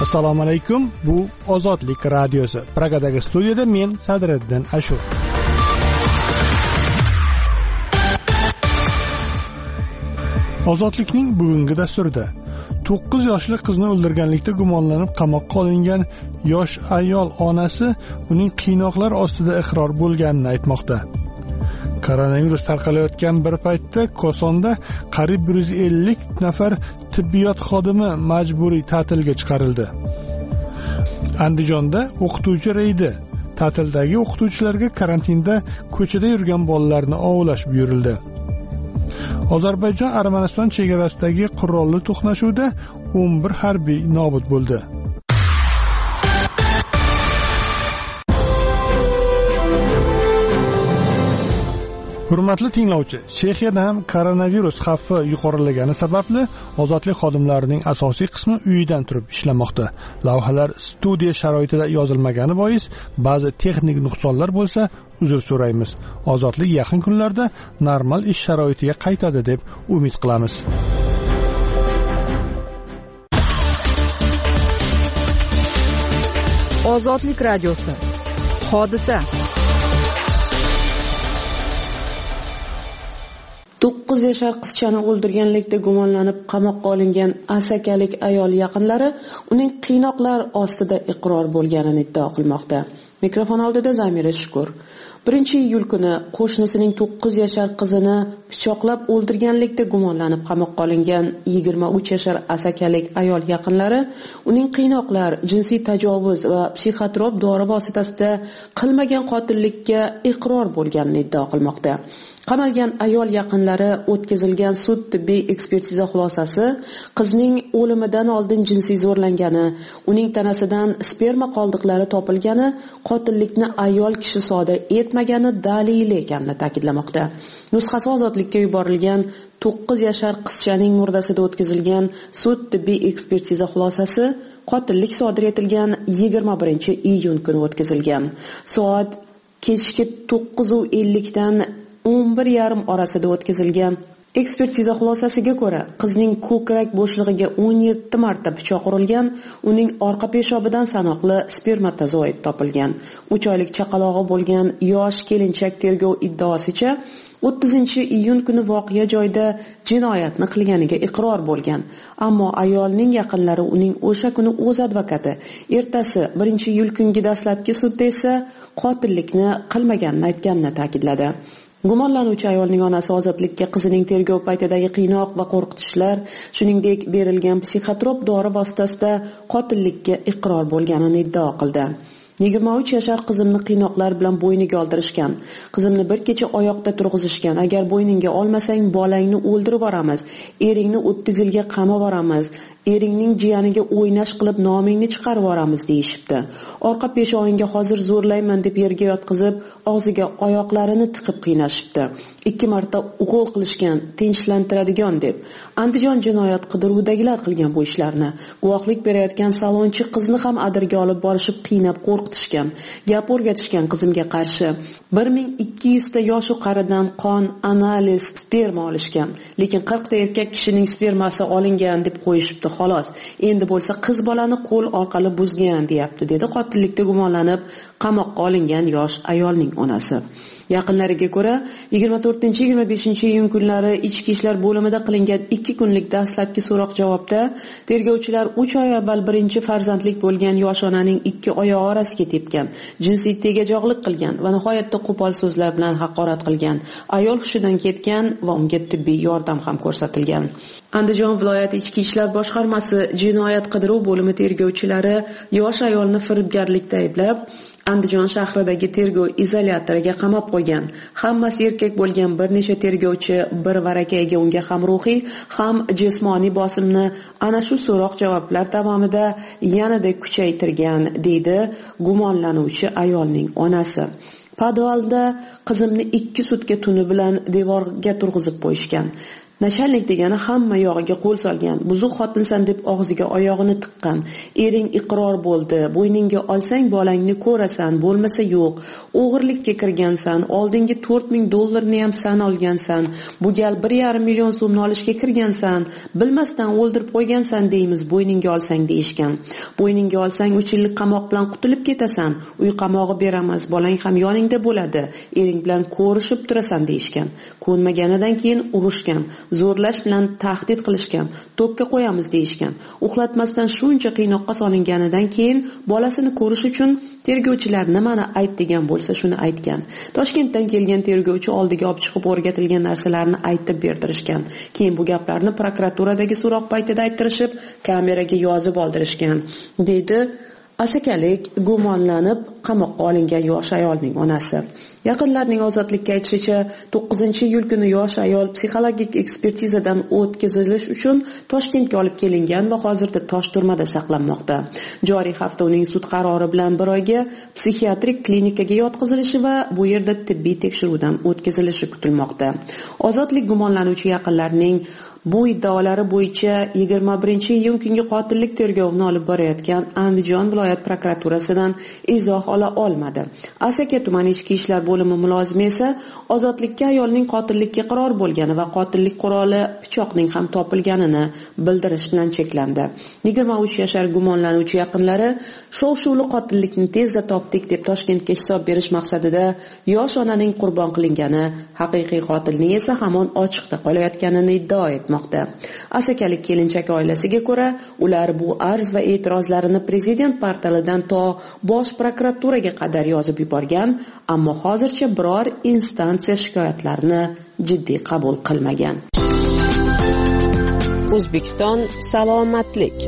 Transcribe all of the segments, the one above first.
Assalomu alaykum. Bu Ozodlik radiosi. Pragadagi studiyada men Sadriddin Ashur. Ozodlikning bugungi dasturida 9 yoshli qizni o'ldirganlikda gumonlanib qamoqqa olingan yosh ayol onasi uning qiynoqlar ostida iqror bo'lganini aytmoqda. Koronavirus tarqalayotgan bir paytda Kosonda qariyb 150 nafar tibbiyot xodimi majburiy ta'tilga chiqarildi. Andijonda o'qituvchi reydi. Ta'tildagi o'qituvchilarga karantinda ko'chada yurgan bolalarni ovlash buyurildi. Ozarbayjon-Armaniston chegarasidagi qurolli to'qnashuvda 11 harbiy nobud bo'ldi. Hurmatli tinglovchi, Chexiyada ham koronavirus xavfi yuqorilagani sababli ozodlik xodimlarining asosiy qismi uyidan turib ishlamoqda. Lavhalar studiya sharoitida yozilmagani bois ba'zi texnik nuqsonlar bo'lsa, uzr so'raymiz. Ozodlik yaqin kunlarda normal ish sharoitiga qaytadi deb umid qilamiz. Ozodlik radiosi. Hodisa 9 yashar qizchani o'ldirganlikda gumonlanib qamoqqa olingan asakalik ayol yaqinlari uning qiynoqlar ostida iqror bo'lganini iddao qilmoqda. Mikrofon oldida Zamira Shukur. 1-iyul kuni qo'shnisining 9 yashar qizini pichoqlab o'ldirganlikda gumonlanib qamoqqa olingan 23 yashar asakalik ayol yaqinlari uning qiynoqlar, jinsiy tajovuz va psixotrop dori vositasida qilmagan qotillikka iqror bo'lganini iddao qilmoqda. Qamalgan ayol yaqinlari o'tkazilgan sud tibbiy ekspertiza xulosasi qizning o'limidan oldin jinsiy zo'rlangani, uning tanasidan sperma qoldiqlari topilgani qotillikni ayol kishi sodir etmagani dalili ekanini ta'kidlamoqda. Nusxasi ozodlikka yuborilgan 9 yashar qizchaning murdasida o'tkazilgan sud tibbiy ekspertiza xulosasi qotillik sodir etilgan 21-iyun kuni o'tkazilgan. Soat kechki 9:50 dan 11:30 orasida o'tkazilgan ekspertiza xulosasiga ko'ra, qizning ko'krak bo'shlig'iga 17 marta pichoq urilgan, uning orqa peshobidan sanoqli spermatozoid topilgan. 3 oylik chaqalog'i bo'lgan yosh kelinchak tergov iddaosicha 30-iyun kuni voqea joyida jinoyatni qilganiga iqror bo'lgan. Ammo ayolning yaqinlari uning o'sha kuni o'z advokati, ertasi 1-iyul kungi dastlabki sudda esa qotillikni qilmaganini aytganini ta'kidladi. Gumonlanuvchi ayolning onasi ozodlikka qizining tergov paytidagi qiynoq va qo'rqitishlar, shuningdek berilgan psixotrop dori vositasida qotillikka iqror bo'lganini iddao qildi. 23 yashar qizimni qiynoqlar bilan bo'yniga oldirishgan. Qizimni bir kecha oyoqda turg'izishgan. Agar bo'yningga olmasang, bolangni o'ldirib yuboramiz. Eringni 30 yilga qamab yuboramiz. Eringning jiyaniga o'ynash qilib nomingni chiqarib yuboramiz deyishibdi. Orqa peshoningga hozir zo'rlayman deb yerga yotqizib, og'ziga oyoqlarini tiqib qiynashibdi. 2 marta ukol qilishgan, tinchlantiradigan deb. Andijon jinoyat qidiruvidagilar qilgan bu ishlarni. Guvohlik berayotgan salonchi qizni ham adirga olib borishib qiynab qo'rqitishgan. Gap o'rgatishgan qizimga qarshi. 1200 ta yosh qaridan qon, analiz, sperma olishgan. Lekin 40 ta erkak kishining spermasi olingan deb qo'yishibdi. Xolos, endi bo'lsa qiz bolani qo'l orqali buzgan deyapti, dedi qotillikda gumonlanib qamoqqa olingan yosh ayolning onasi. Yaqinlariga ko'ra, 24-25-iyun kunlari ichki ishlar bo'limida qilingan 2 kunlik dastlabki so'roq-javobda tergovchilar 3 oy avval birinchi farzandlik bo'lgan yosh onaning 2 oyog'i orasiga tepgan, jinsiy tegajog'lik qilgan va nihoyatda qo'pol so'zlar bilan haqorat qilgan. Ayol hushidan ketgan va unga tibbiy yordam ham ko'rsatilgan. Andijon viloyati ichki ishlar boshqarmasi jinoyat qidiruv bo'limi tergovchilari yosh ayolni firibgarlikda ayblab, Andijon shahridagi tergov izolyatoriga qamab qo'ygan. Hammasi erkak bo'lgan bir necha tergovchi bir varakayga unga ham ruhiy, ham jismoniy bosimni ana shu so'roq-javoblar davomida yanada kuchaytirgan, deydi gumonlanuvchi ayolning onasi. Podvalda qizimni 2 sutka tuni bilan devorga turg'izib qo'yishgan. Nashallik degani hamma yog'iga qo'l solgan, buzuq xotinsan deb og'ziga oyog'ini tiqqan. Ering iqror bo'ldi, bo'yningga olsang bolangni ko'rasan, bo'lmasa yo'q. O'g'irlikka kirgansan, oldingi $4,000 ham san olgansan. Bu gal 1,5 million so'mni olishga kirgansan, bilmasdan o'ldirib qo'ygansan deymiz, bo'yningga olsang deyishgan. Bo'yningga olsang 3 yillik qamoq bilan qutulib ketasan. Uy qamog'i beramiz, bolang ham yoningda bo'ladi. Ering bilan ko'rishib turasan deyishgan. Ko'nmaganidan keyin urushgan. Zo'rlash bilan tahdid qilishgan, tokka qo'yamiz deyishgan. Uxlatmasdan shuncha qiynoqqa solinganidan keyin bolasini ko'rish uchun tergovchilar nimani ayt degan bo'lsa shuni aytgan. Toshkentdan kelgan tergovchi oldiga olib chiqib o'rgatilgan narsalarni aytib berdirishgan. Keyin bu gaplarni prokuraturadagi so'roq paytida ayttirishib, kameraga yozib oldirishgan, deydi asakalik gumonlanib qamoqqa olingan yosh ayolning onasi. Yaqinlarning ozodlikka aytishicha, 9-iyul kuni yosh ayol psixologik ekspertizadan o'tkazilish uchun Toshkentga olib kelingan va hozirda Tosh turmada saqlanmoqda. Joriy hafta uning sud qarori bilan bir oyga psixiatrik klinikaga yotqizilishi va bu yerda tibbiy tekshiruvdan o'tkazilishi kutilmoqda. Ozodlik gumonlanuvchi yaqinlarining bu iddaolari bo'yicha 21-iyun kungi qotillik tergovini olib borayotgan Andijon viloyat prokuraturasidan izoh ola olmadi. Asaka tumani ichki ishlar bo'limi mulozimi esa ozodlikka ayolning qotillikka iqror bo'lgani va qotillik quroli pichoqning ham topilganini bildirish bilan cheklandi. 23 yashar gumonlanuvchi yaqinlari shov-shuvli qotillikni tezda topdik deb Toshkentga hisob berish maqsadida yosh onaning qurbon qilingani, haqiqiy qotilning esa hamon ochiqda qolayotganini iddao etmoqda. Asakalik kelinchak oilasiga ko'ra, ular bu arz va e'tirozlarini prezident portalidan to bosh prokuraturaga qadar yozib yuborgan, ammo hozircha biror instansiya shikoyatlarni jiddiy qabul qilmagan. O'zbekiston salomatlik.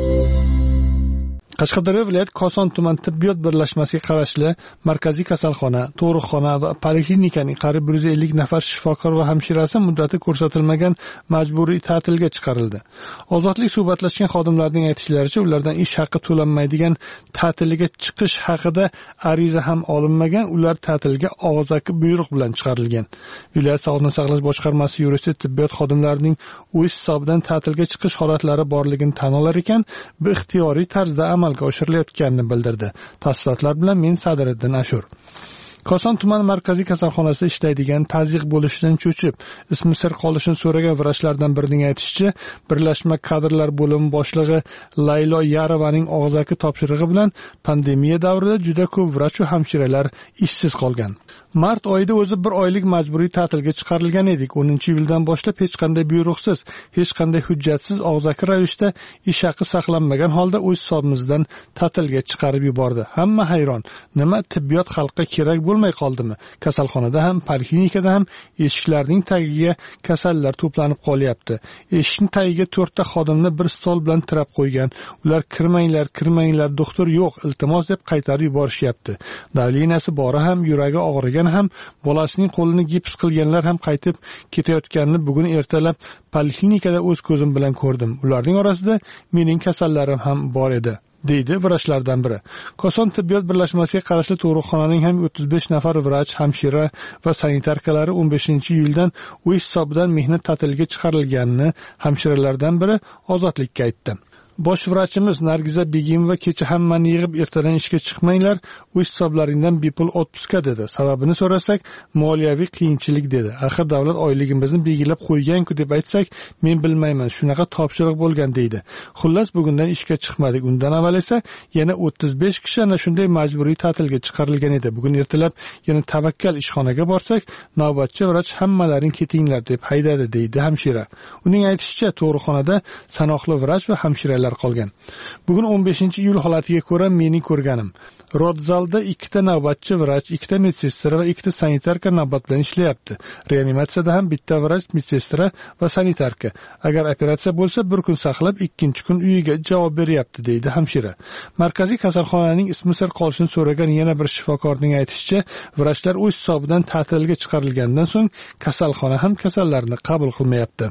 Qashqadaryo viloyat Koson tuman tibbiyot birlashmasiga qarashli markaziy kasalxona, tug'ruqxona va poliklinikaning qariyb 150 nafar shifokor va hamshirasi muddati ko'rsatilmagan majburiy ta'tilga chiqarildi. Ozodlik suhbatlashgan xodimlarning aytishlaricha, ulardan ish haqi to'lanmaydigan ta'tilga chiqish haqida ariza ham olinmagan, ular ta'tilga og'zaki buyruq bilan chiqarilgan. Viloyat sog'liqni saqlash boshqarmasi yuristi tibbiyot xodimlarining o'z hisobidan ta'tilga chiqish holatlari borligini tan olar ekan, bu ixtiyoriy tarzda amalga oshirilayotganini bildirdi. Tafsilotlar bilan men Sadiriddin Ashur. Koson tuman markaziy kasalxonasida ishlaydigan tazyiq bo'lishidan cho'chib, ismi sir qolishini so'ragan vrachlardan birining aytishicha, birlashma kadrlar bo'limi boshlig'i Laylo Yarovaning og'zaki topshirig'i bilan pandemiya davrida juda ko'p vrach va hamshiralar ishsiz qolgan. Mart oyida o'zi bir oylik majburiy ta'tilga chiqarilgan edik. 10-iyuldan boshlab hech qanday buyruqsiz, hech qanday hujjatsiz og'zaki ravishda ish haqi saqlanmagan holda o'z hisobimizdan ta'tilga chiqarib yubordi. Hamma hayron. Nima tibbiyot xalqqa kerak bo'lmay qoldimi? Kasalxonada ham, poliklinikada ham eshiklarning tagiga kasallar to'planib qolyapti. Eshikning tagiga 4 ta xodimni bir stol bilan tirab qo'ygan. Ular kirmanglar, doktor yo'q, iltimos deb qaytarib yuborishyapti. Davlinasi bori ham, yuragi og'rigan ham, bolasining qo'lini gips qilganlar ham qaytib ketayotganini bugun ertalab poliklinikada o'z ko'zim bilan ko'rdim. Ularning orasida mening kasallarim ham bor edi, deydi vrachlardan biri. Koson tibbiyot birlashmasiga qarashli tug'ruqxonaning ham 35 nafar vrach, hamshira va sanitarkalari 15-iyuldan o'z hisobidan mehnat ta'tiliga chiqarilganini hamshiralardan biri Ozodlikka aytdi. Bosh vrachimiz Nargiza Begimova kecha hammani yig'ib ertadan ishga chiqmanglar, o'z hisoblaringdan bepul otpuska dedi. Sababini so'rasak, moliyaviy qiyinchilik dedi. Axir davlat oyligimizni belgilab qo'ygan-ku deb aytsak, men bilmayman, shunaqa topshiriq bo'lgan deydi. Xullas bugundan ishga chiqmadik. Undan avval esa yana 35 kishi ana shunday majburiy ta'tilga chiqarilgan edi. Bugun ertalab yana tavakkal ishxonaga borsak, navbatchi vrach hammalaring ketinglar deb haydadi deydi hamshira. Uning aytishicha, tug'ruqxonada sanoqli vrach va hamshiralar qolgan. Bugun 15-iyul holatiga ko'ra mening ko'rganim. Rodzalda 2 ta navbatchi vrach, 2 ta medsestra va 2 ta sanitarka navbat bilan ishlayapti. Reanimatsiyada ham 1 ta vrach, medsestra va sanitarka. Agar operatsiya bo'lsa, bir kun saqlab, 2-chi kun uyiga javob beryapti, deydi hamshira. Markaziy kasalxonaning ismi sir qolishini so'ragan yana bir shifokorning aytishicha, vrachlar o'z hisobidan ta'tilga chiqarilgandan so'ng kasalxona ham kasallarni qabul qilmayapti.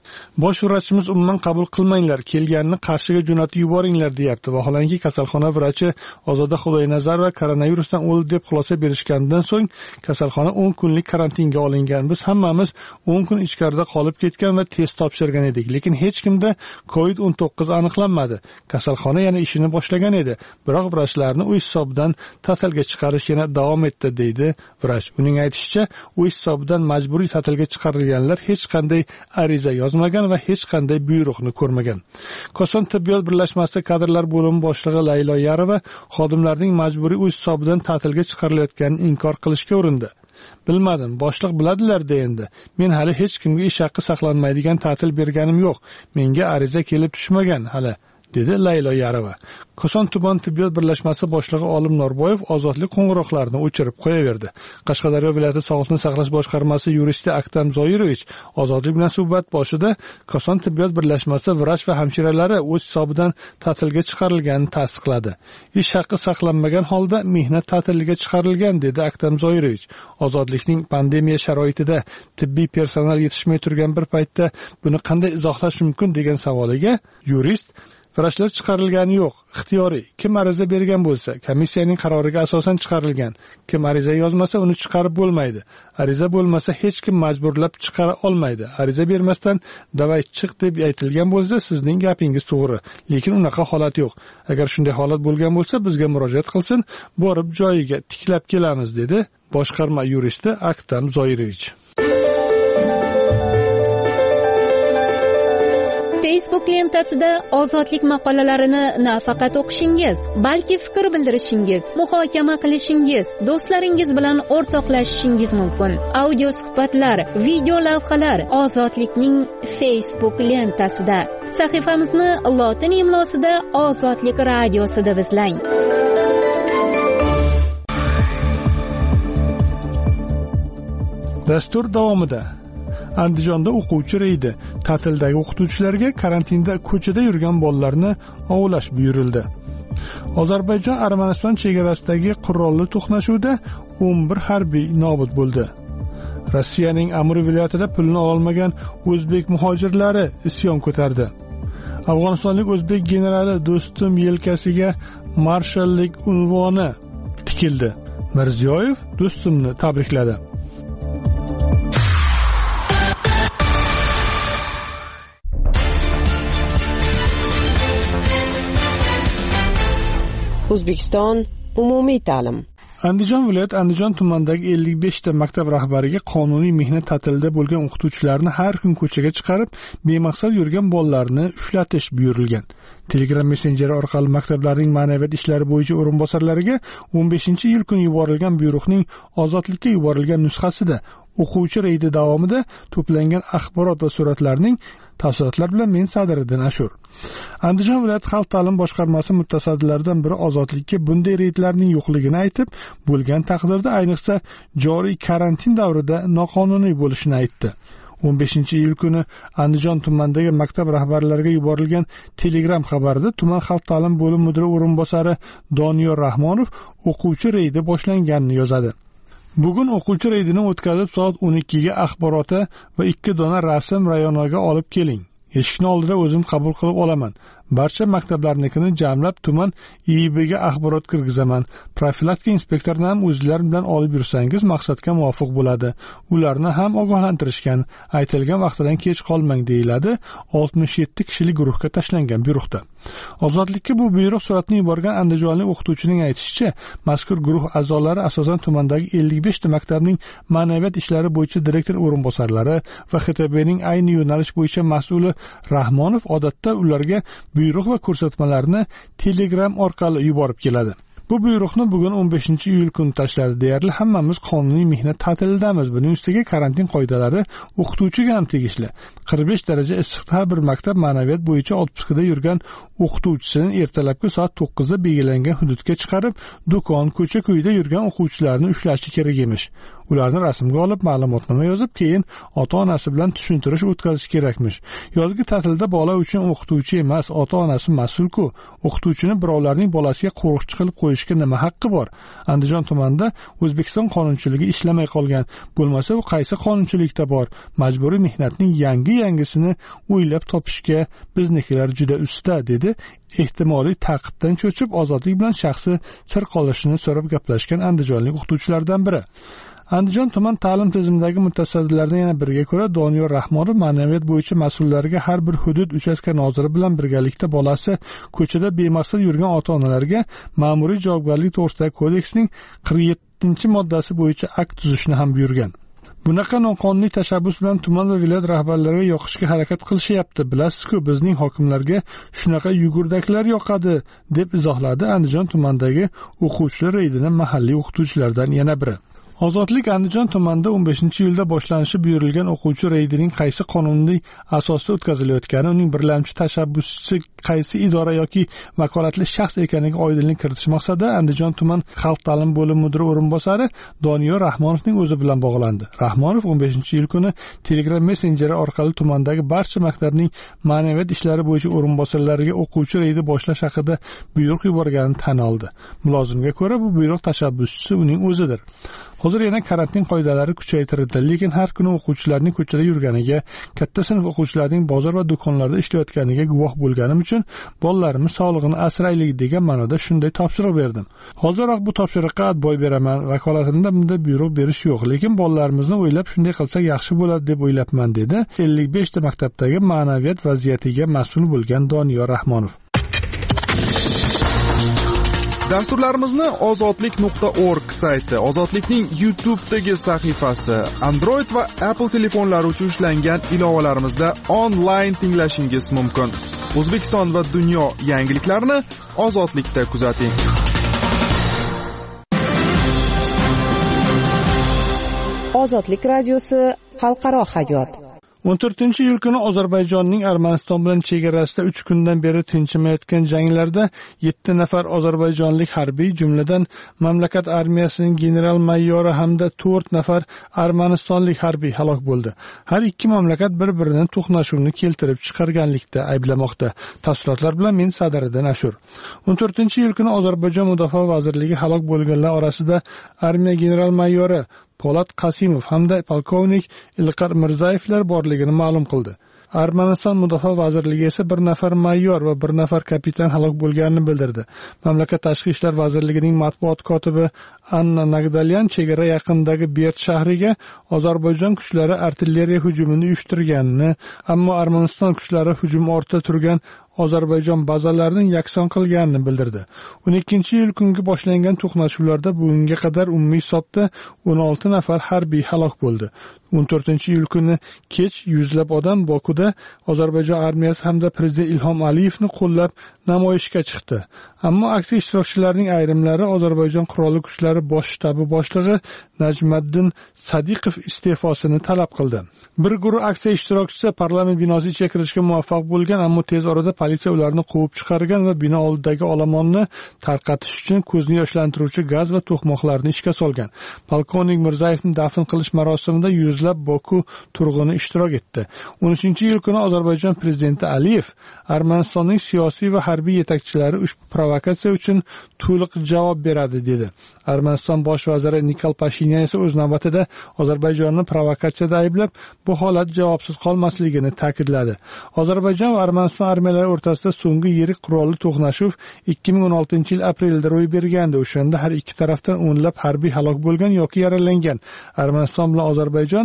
Bosh vrachimiz umuman qabul qilmanglar, kelganini Qarshiga jo'natib yuboringlar deyapti. Vaholanki kasalxona vrachi Ozoda Xudoynazarova koronavirusdan o'ldi deb xulosa berishgandan so'ng kasalxona 10 kunlik karantinga olingan. Biz hammamiz 10 kun ichkarida qolib ketgan va test topshirgan edik, lekin hech kimda COVID-19 aniqlanmadi. Kasalxona yana ishini boshlagan edi, biroq vrachlarni uy hisobidan ta'tilga chiqarish yana davom etdi, deydi vrach. Uning aytishicha, uy hisobidan majburiy ta'tilga chiqarilganlar hech qanday ariza yozmagan va hech qanday buyruqni ko'rmagan. Koson tibbiyot birlashmasida kadrlar bo'limi boshlig'i Laylo Yarova xodimlarning majburiy uy hisobidan ta'tilga chiqarilayotganini inkor qilishga urindi. Bilmadim, boshliq biladilar endi. Men hali hech kimga ish haqqi saqlanmaydigan ta'til berganim yo'q. Menga ariza kelib tushmagan hali, dedi Laylo Yarova. Koson tuman tibbiyot birlashmasi boshlig'i Olim Norboyev ozodlik qo'ng'iroqlarini o'chirib qo'yaverdi. Qashqadaryo viloyati sog'liqni saqlash boshqarmasi yuristi Aktam Zoirovich ozodlik bilan suhbat boshida Koson tibbiyot birlashmasi vrach va hamshiralari o'z hisobidan ta'tilga chiqarilganini tasdiqladi. Ish haqqi saqlanmagan holda mehnat ta'tiliga chiqarilgan, dedi Aktam Zoirovich. Ozodlikning pandemiya sharoitida tibbiy personal yetishmay turgan bir paytda buni qanday izohlash mumkin degan savoliga yurist vrachlar chiqarilgani yo'q, ixtiyoriy. Kim ariza bergan bo'lsa, komissiyaning qaroriga asosan chiqarilgan. Kim ariza yozmasa, uni chiqarib bo'lmaydi. Ariza bo'lmasa, hech kim majburlab chiqara olmaydi. Ariza bermasdan davay chiq deb aytilgan bo'lsa, sizning gapingiz to'g'ri, lekin unaqa holat yo'q. Agar shunday holat bo'lgan bo'lsa, bizga murojaat qilsin, borib joyiga tiklab kelamiz, dedi boshqarma yuristi Aktam Zoirovich. Facebook lentasida ozodlik maqolalarini nafaqat o'qishingiz, balki fikr bildirishingiz, muhokama qilishingiz, do'stlaringiz bilan o'rtoqlashishingiz mumkin. Audio suhbatlar, video lavhalar ozodlikning Facebook lentasida. Sahifamizni lotin imlosida Ozodlik radiosi deb izlang. Dastur davomida Andijonda o'quvchi reydi. Ta'tildagi o'qituvchilarga karantinda ko'chada yurgan bolalarni ovlash buyurildi. Ozarbayjon-Armaniston chegarasidagi qurolli to'qnashuvda 11 harbiy nobud bo'ldi. Rossiyaning Amur viloyatida pulni ololmagan o'zbek muhojirlari isyon ko'tardi. Afg'onistonlik o'zbek generali Do'stum yelkasiga marshallik unvoni tikildi. Mirziyoyev Do'stumni tabrikladi. O'zbekiston umumiy ta'lim. Andijon viloyat Andijon tumanidagi 55 ta maktab rahbariga qonuniy mehnat ta'tilida bo'lgan o'qituvchilarni har kun ko'chaga chiqarib, bemaqsad yurgan bolalarni ushlatish buyurilgan. Telegram messenjeri orqali maktablarning ma'naviyat ishlari bo'yicha o'rinbosarlariga 15-yil kuni yuborilgan buyruqning ozodlikka yuborilgan nusxasida o'quvchi reydi davomida to'plangan axborot va suratlarning tafsilotlar bilan men Sadiriddin Ashur. Andijon viloyat xalq ta'lim boshqarmasi mutasaddilaridan biri ozodlikka bunday reydlarning yo'qligini aytib, bo'lgan taqdirda ayniqsa joriy karantin davrida noqonuniy bo'lishini aytdi. 15-yil kuni Andijon tumanidagi maktab rahbarlariga yuborilgan Telegram xabarida tuman xalq ta'lim bo'lim mudiri o'rinbosari Doniyor Rahmonov o'quvchi reydi boshlanganini yozadi. Bugun o'quvchi reydini o'tkazib soat 12 ga axboroti va 2 dona rasm rayonoga olib keling. Eshikni oldida o'zim qabul qilib olaman. Barcha maktablarnikini jamlab tuman IIBga axborot kirgizaman. Profilaktika inspektorini ham o'zingizlar bilan olib yursangiz maqsadga muvofiq bo'ladi. Ularni ham ogohlantirishgan. Aytilgan vaqtidan kech qolmang deyiladi 67 kishilik guruhga tashlangan buyruqda. Ozodlikka bu buyruq suratni yuborgan andijonlik o'qituvchining aytishicha, mazkur guruh a'zolari asosan tumandagi 55 ta maktabning ma'naviyat ishlari bo'yicha direktor o'rinbosarlari va XTBning ayni yo'nalish bo'yicha mas'uli Rahmonov odatda ularga buyruq va ko'rsatmalarni Telegram orqali yuborib keladi. Bu buyruqni bugun 15-iyul kuni tashladi. Deyarli hammamiz qonuniy mehnat ta'tilidamiz. Buning ustiga karantin qoidalari o'qituvchiga ham tegishli. 45 daraja issiqda har bir maktab ma'naviyat bo'yicha otpuskada yurgan o'qituvchisini ertalabki soat 9 da belgilangan hududga chiqarib, do'kon, ko'cha-ko'yda yurgan o'quvchilarni ushlashi kerak emish. Ularni rasmga olib, ma'lumotnoma yozib, keyin ota-onasi bilan tushuntirish o'tkazish kerakmish. Yozgi ta'tilda bola uchun o'qituvchi emas, ota-onasi mas'ul-ku. O'qituvchini birovlarning bolasiga qo'riqchi qilib qo'yishga nima haqqi bor? Andijon tumanida O'zbekiston qonunchiligi ishlamay qolgan. Bo'lmasa, u qaysi qonunchilikda bor? Majburiy mehnatning yangisini o'ylab topishga biznikilar juda usta, dedi. Ehtimoliy ta'qibdan cho'chib, ozodlik bilan shaxsi sir qolishini so'rab gaplashgan andijonlik o'qituvchilardan biri. Andijon tuman ta'lim tizimidagi mutasaddilardan yana biriga ko'ra, Doniyor Rahmonov ma'naviyat bo'yicha mas'ullarga har bir hudud uchastka noziri bilan birgalikda bolasi ko'chada bemaqsad yurgan ota-onalarga ma'muriy javobgarlik to'g'risidagi kodeksning 47-moddasi bo'yicha akt tuzishni ham buyurgan. Bunaqa noqonuniy tashabbus bilan tuman va viloyat rahbarlariga yoqishga harakat qilishyapti. Bilasiz-ku, bizning hokimlarga shunaqa yugurdaklar yoqadi, deb izohladi Andijon tumanidagi o'quvchilar reydining mahalliy o'qituvchilaridan yana biri. Ozodlik Andijon tumanida 15-iyulda boshlanishi buyurilgan o'quvchi reydining qaysi qonuniy asosda o'tkazilayotgani, uning birlamchi tashabbuschisi qaysi idora yoki vakolatli shaxs ekaniga oydinlik kiritish maqsadida Andijon tuman xalq ta'limi bo'limi mudiri o'rinbosari Doniyor Rahmonovning o'zi bilan bog'landi. Rahmonov 15-iyul kuni Telegram messenjeri orqali tumandagi barcha maktabning ma'naviyat ishlari bo'yicha o'rinbosarlariga o'quvchi reydi boshlash haqida buyruq yuborganini tan oldi. Mulozimga ko'ra, bu buyruq tashabbuschisi uning o'zidir. Hozir yana karantin qoidalari kuchaytirildi, lekin har kuni o'quvchilarning ko'chada yurganiga, katta sinf o'quvchilarining bozor va do'konlarda ishlayotganiga guvoh bo'lganim uchun bolalarimiz sog'lig'ini asraylik degan ma'noda shunday topshiriq berdim. Hoziroq bu topshiriqqa boy beraman. Vakolatimda bunday buyruq berish yo'q, lekin bolalarimizni o'ylab shunday qilsak yaxshi bo'ladi deb o'ylabman, dedi 55 ta maktabdagi ma'naviyat vaziyatiga mas'ul bo'lgan Doniyor Rahmonov. Dasturlarimizni ozodlik.org sayti, Ozodlikning YouTube'dagi sahifasi, Android va Apple telefonlari uchun ishlangan ilovalarimizda onlayn tinglashingiz mumkin. O'zbekiston va dunyo yangiliklarini Ozodlikda kuzating. Ozodlik radiosi xalqaro hayot. 14-iyul kuni Ozarbayjonning Armaniston bilan chegarasida 3 kundan beri tinchimayotgan janglarda 7 nafar ozarbayjonlik harbiy, jumladan mamlakat armiyasining general-mayori hamda 4 nafar armanistonlik harbiy halok bo'ldi. Har ikki mamlakat bir-birini to'qnashuvni keltirib chiqarganlikda ayblamoqda. Tafsilotlar bilan men Sadariddin Ashur. 14-iyul kuni Ozarbayjon Mudofaa vazirligi halok bo'lganlar orasida armiya general-mayori Polat Qasimov hamda polkovnik Ilqar Mirzayevlar borligini ma'lum qildi. Armaniston Mudofaa vazirligi esa bir nafar mayor va bir nafar kapitan halok bo'lganini bildirdi. Mamlakat tashqi ishlar vazirligining matbuot kotibi Anna Nagdalyan chegara yaqinidagi Bert shahriga Ozarbayjon kuchlari artilleriya hujumini uyushtirganini, ammo Armaniston kuchlari hujum ortida turgan Ozarbayjon bazalarining yakson qilganini bildirdi. 12-iyul kungi boshlangan to'qnashuvlarda bugunga qadar umumiy hisobda 16 nafar harbiy halok bo'ldi. 14-iyul kuni kech yuzlab odam Bokuda Ozarbayjon armiyasi hamda prezident Ilhom Aliyevni qo'llab namoyishga chiqdi. Ammo aksiya ishtirokchilarining ayrimlari Ozarbayjon qurolli kuchlari bosh shtabi boshlig'i Najmiddin Sadiqov iste'fosini talab qildi. Bir guruh aksiya ishtirokchisi parlament binosiga ichga kirishga muvaffaq bo'lgan, ammo tez orada politsiya ularni quvib chiqargan va bino oldidagi olomonni tarqatish uchun ko'zni yoshlantiruvchi gaz va to'qmoqlarni ishga solgan. Polkovnik Mirzayevni dafn qilish marosimida yuzlab Boku turg'uni ishtirok etdi. 13-iyul kuni Ozarbayjon prezidenti Aliyev Armanistonning siyosiy va harbiy yetakchilari ushbu provokatsiya uchun to'liq javob beradi dedi. Armaniston bosh vaziri Nikol Pashinyan esa o'z navbatida Ozarbayjonni provokatsiyada ayblab, bu holat javobsiz qolmasligini ta'kidladi. Ozarbayjon va Armaniston armiyalari o'rtasida so'nggi yirik qurolli to'qnashuv 2016-yil aprelda ro'y bergandi. O'shanda har ikki tarafdan o'nlab harbiy halok bo'lgan yoki yaralangan. Armaniston bilan Ozarbayjon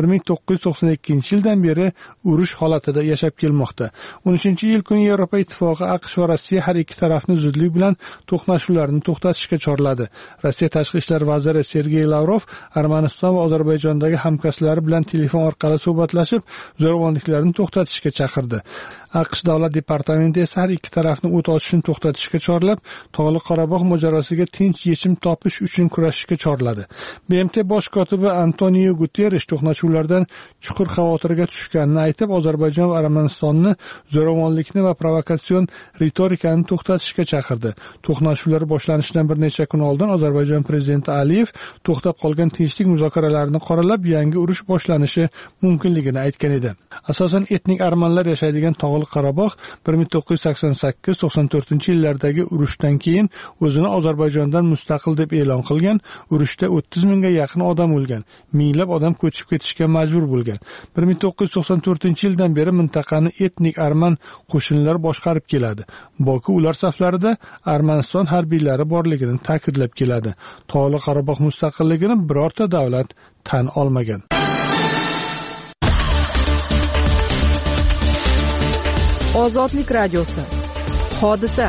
1992-yildan beri urush holatida yashab kelmoqda. 13-iyul kuni Yevropa Ittifoqi, AQSh va Rossiya har ikki tarafni zudlik bilan to'qnashuvlarni to'xtatishga chorladi. Rossiya tashqi ishlar vaziri Sergey Lavrov Armaniston va Ozarbayjondagi hamkorlari bilan telefon orqali suhbatlashib, zo'ravonliklarni to'xtatishga chaqirdi. AQSh davlat departamenti departamenti esa har ikki tarafni o't ochishni to'xtatishga chorlab, Tog'li Qorabog' mojarosiga tinch yechim topish uchun kurashishga chorladi. BMT bosh kotibi Antonio Guterres to'qnashuvlardan chuqur xavotirga tushganini aytib, Ozarbayjon va Armanistonni zo'ravonlikni va provokatsion ritorikani to'xtatishga chaqirdi. To'qnashuvlar boshlanishidan bir necha kun oldin Ozarbayjon prezidenti Aliyev to'xtab qolgan tinchlik muzokaralarini qoralab, yangi urush boshlanishi mumkinligini aytgan edi. Asosan etnik armanlar yashaydigan Tog'li Qorabog' 1988-94 yillardagi urushdan keyin o'zini Ozarbayjondan mustaqil deb e'lon qilgan. Urushda 30 mingga yaqin odam o'lgan, minglab odam ko'chib ketishga majbur bo'lgan. 1994-yildan beri mintaqani etnik arman qo'shinlar boshqarib keladi. Boku ular saflarida Armaniston harbiylari borligini ta'kidlab keladi. Tog'li Qorabog' mustaqilligini birorta davlat tan olmagan. Ozodlik radiosi. Hodisa.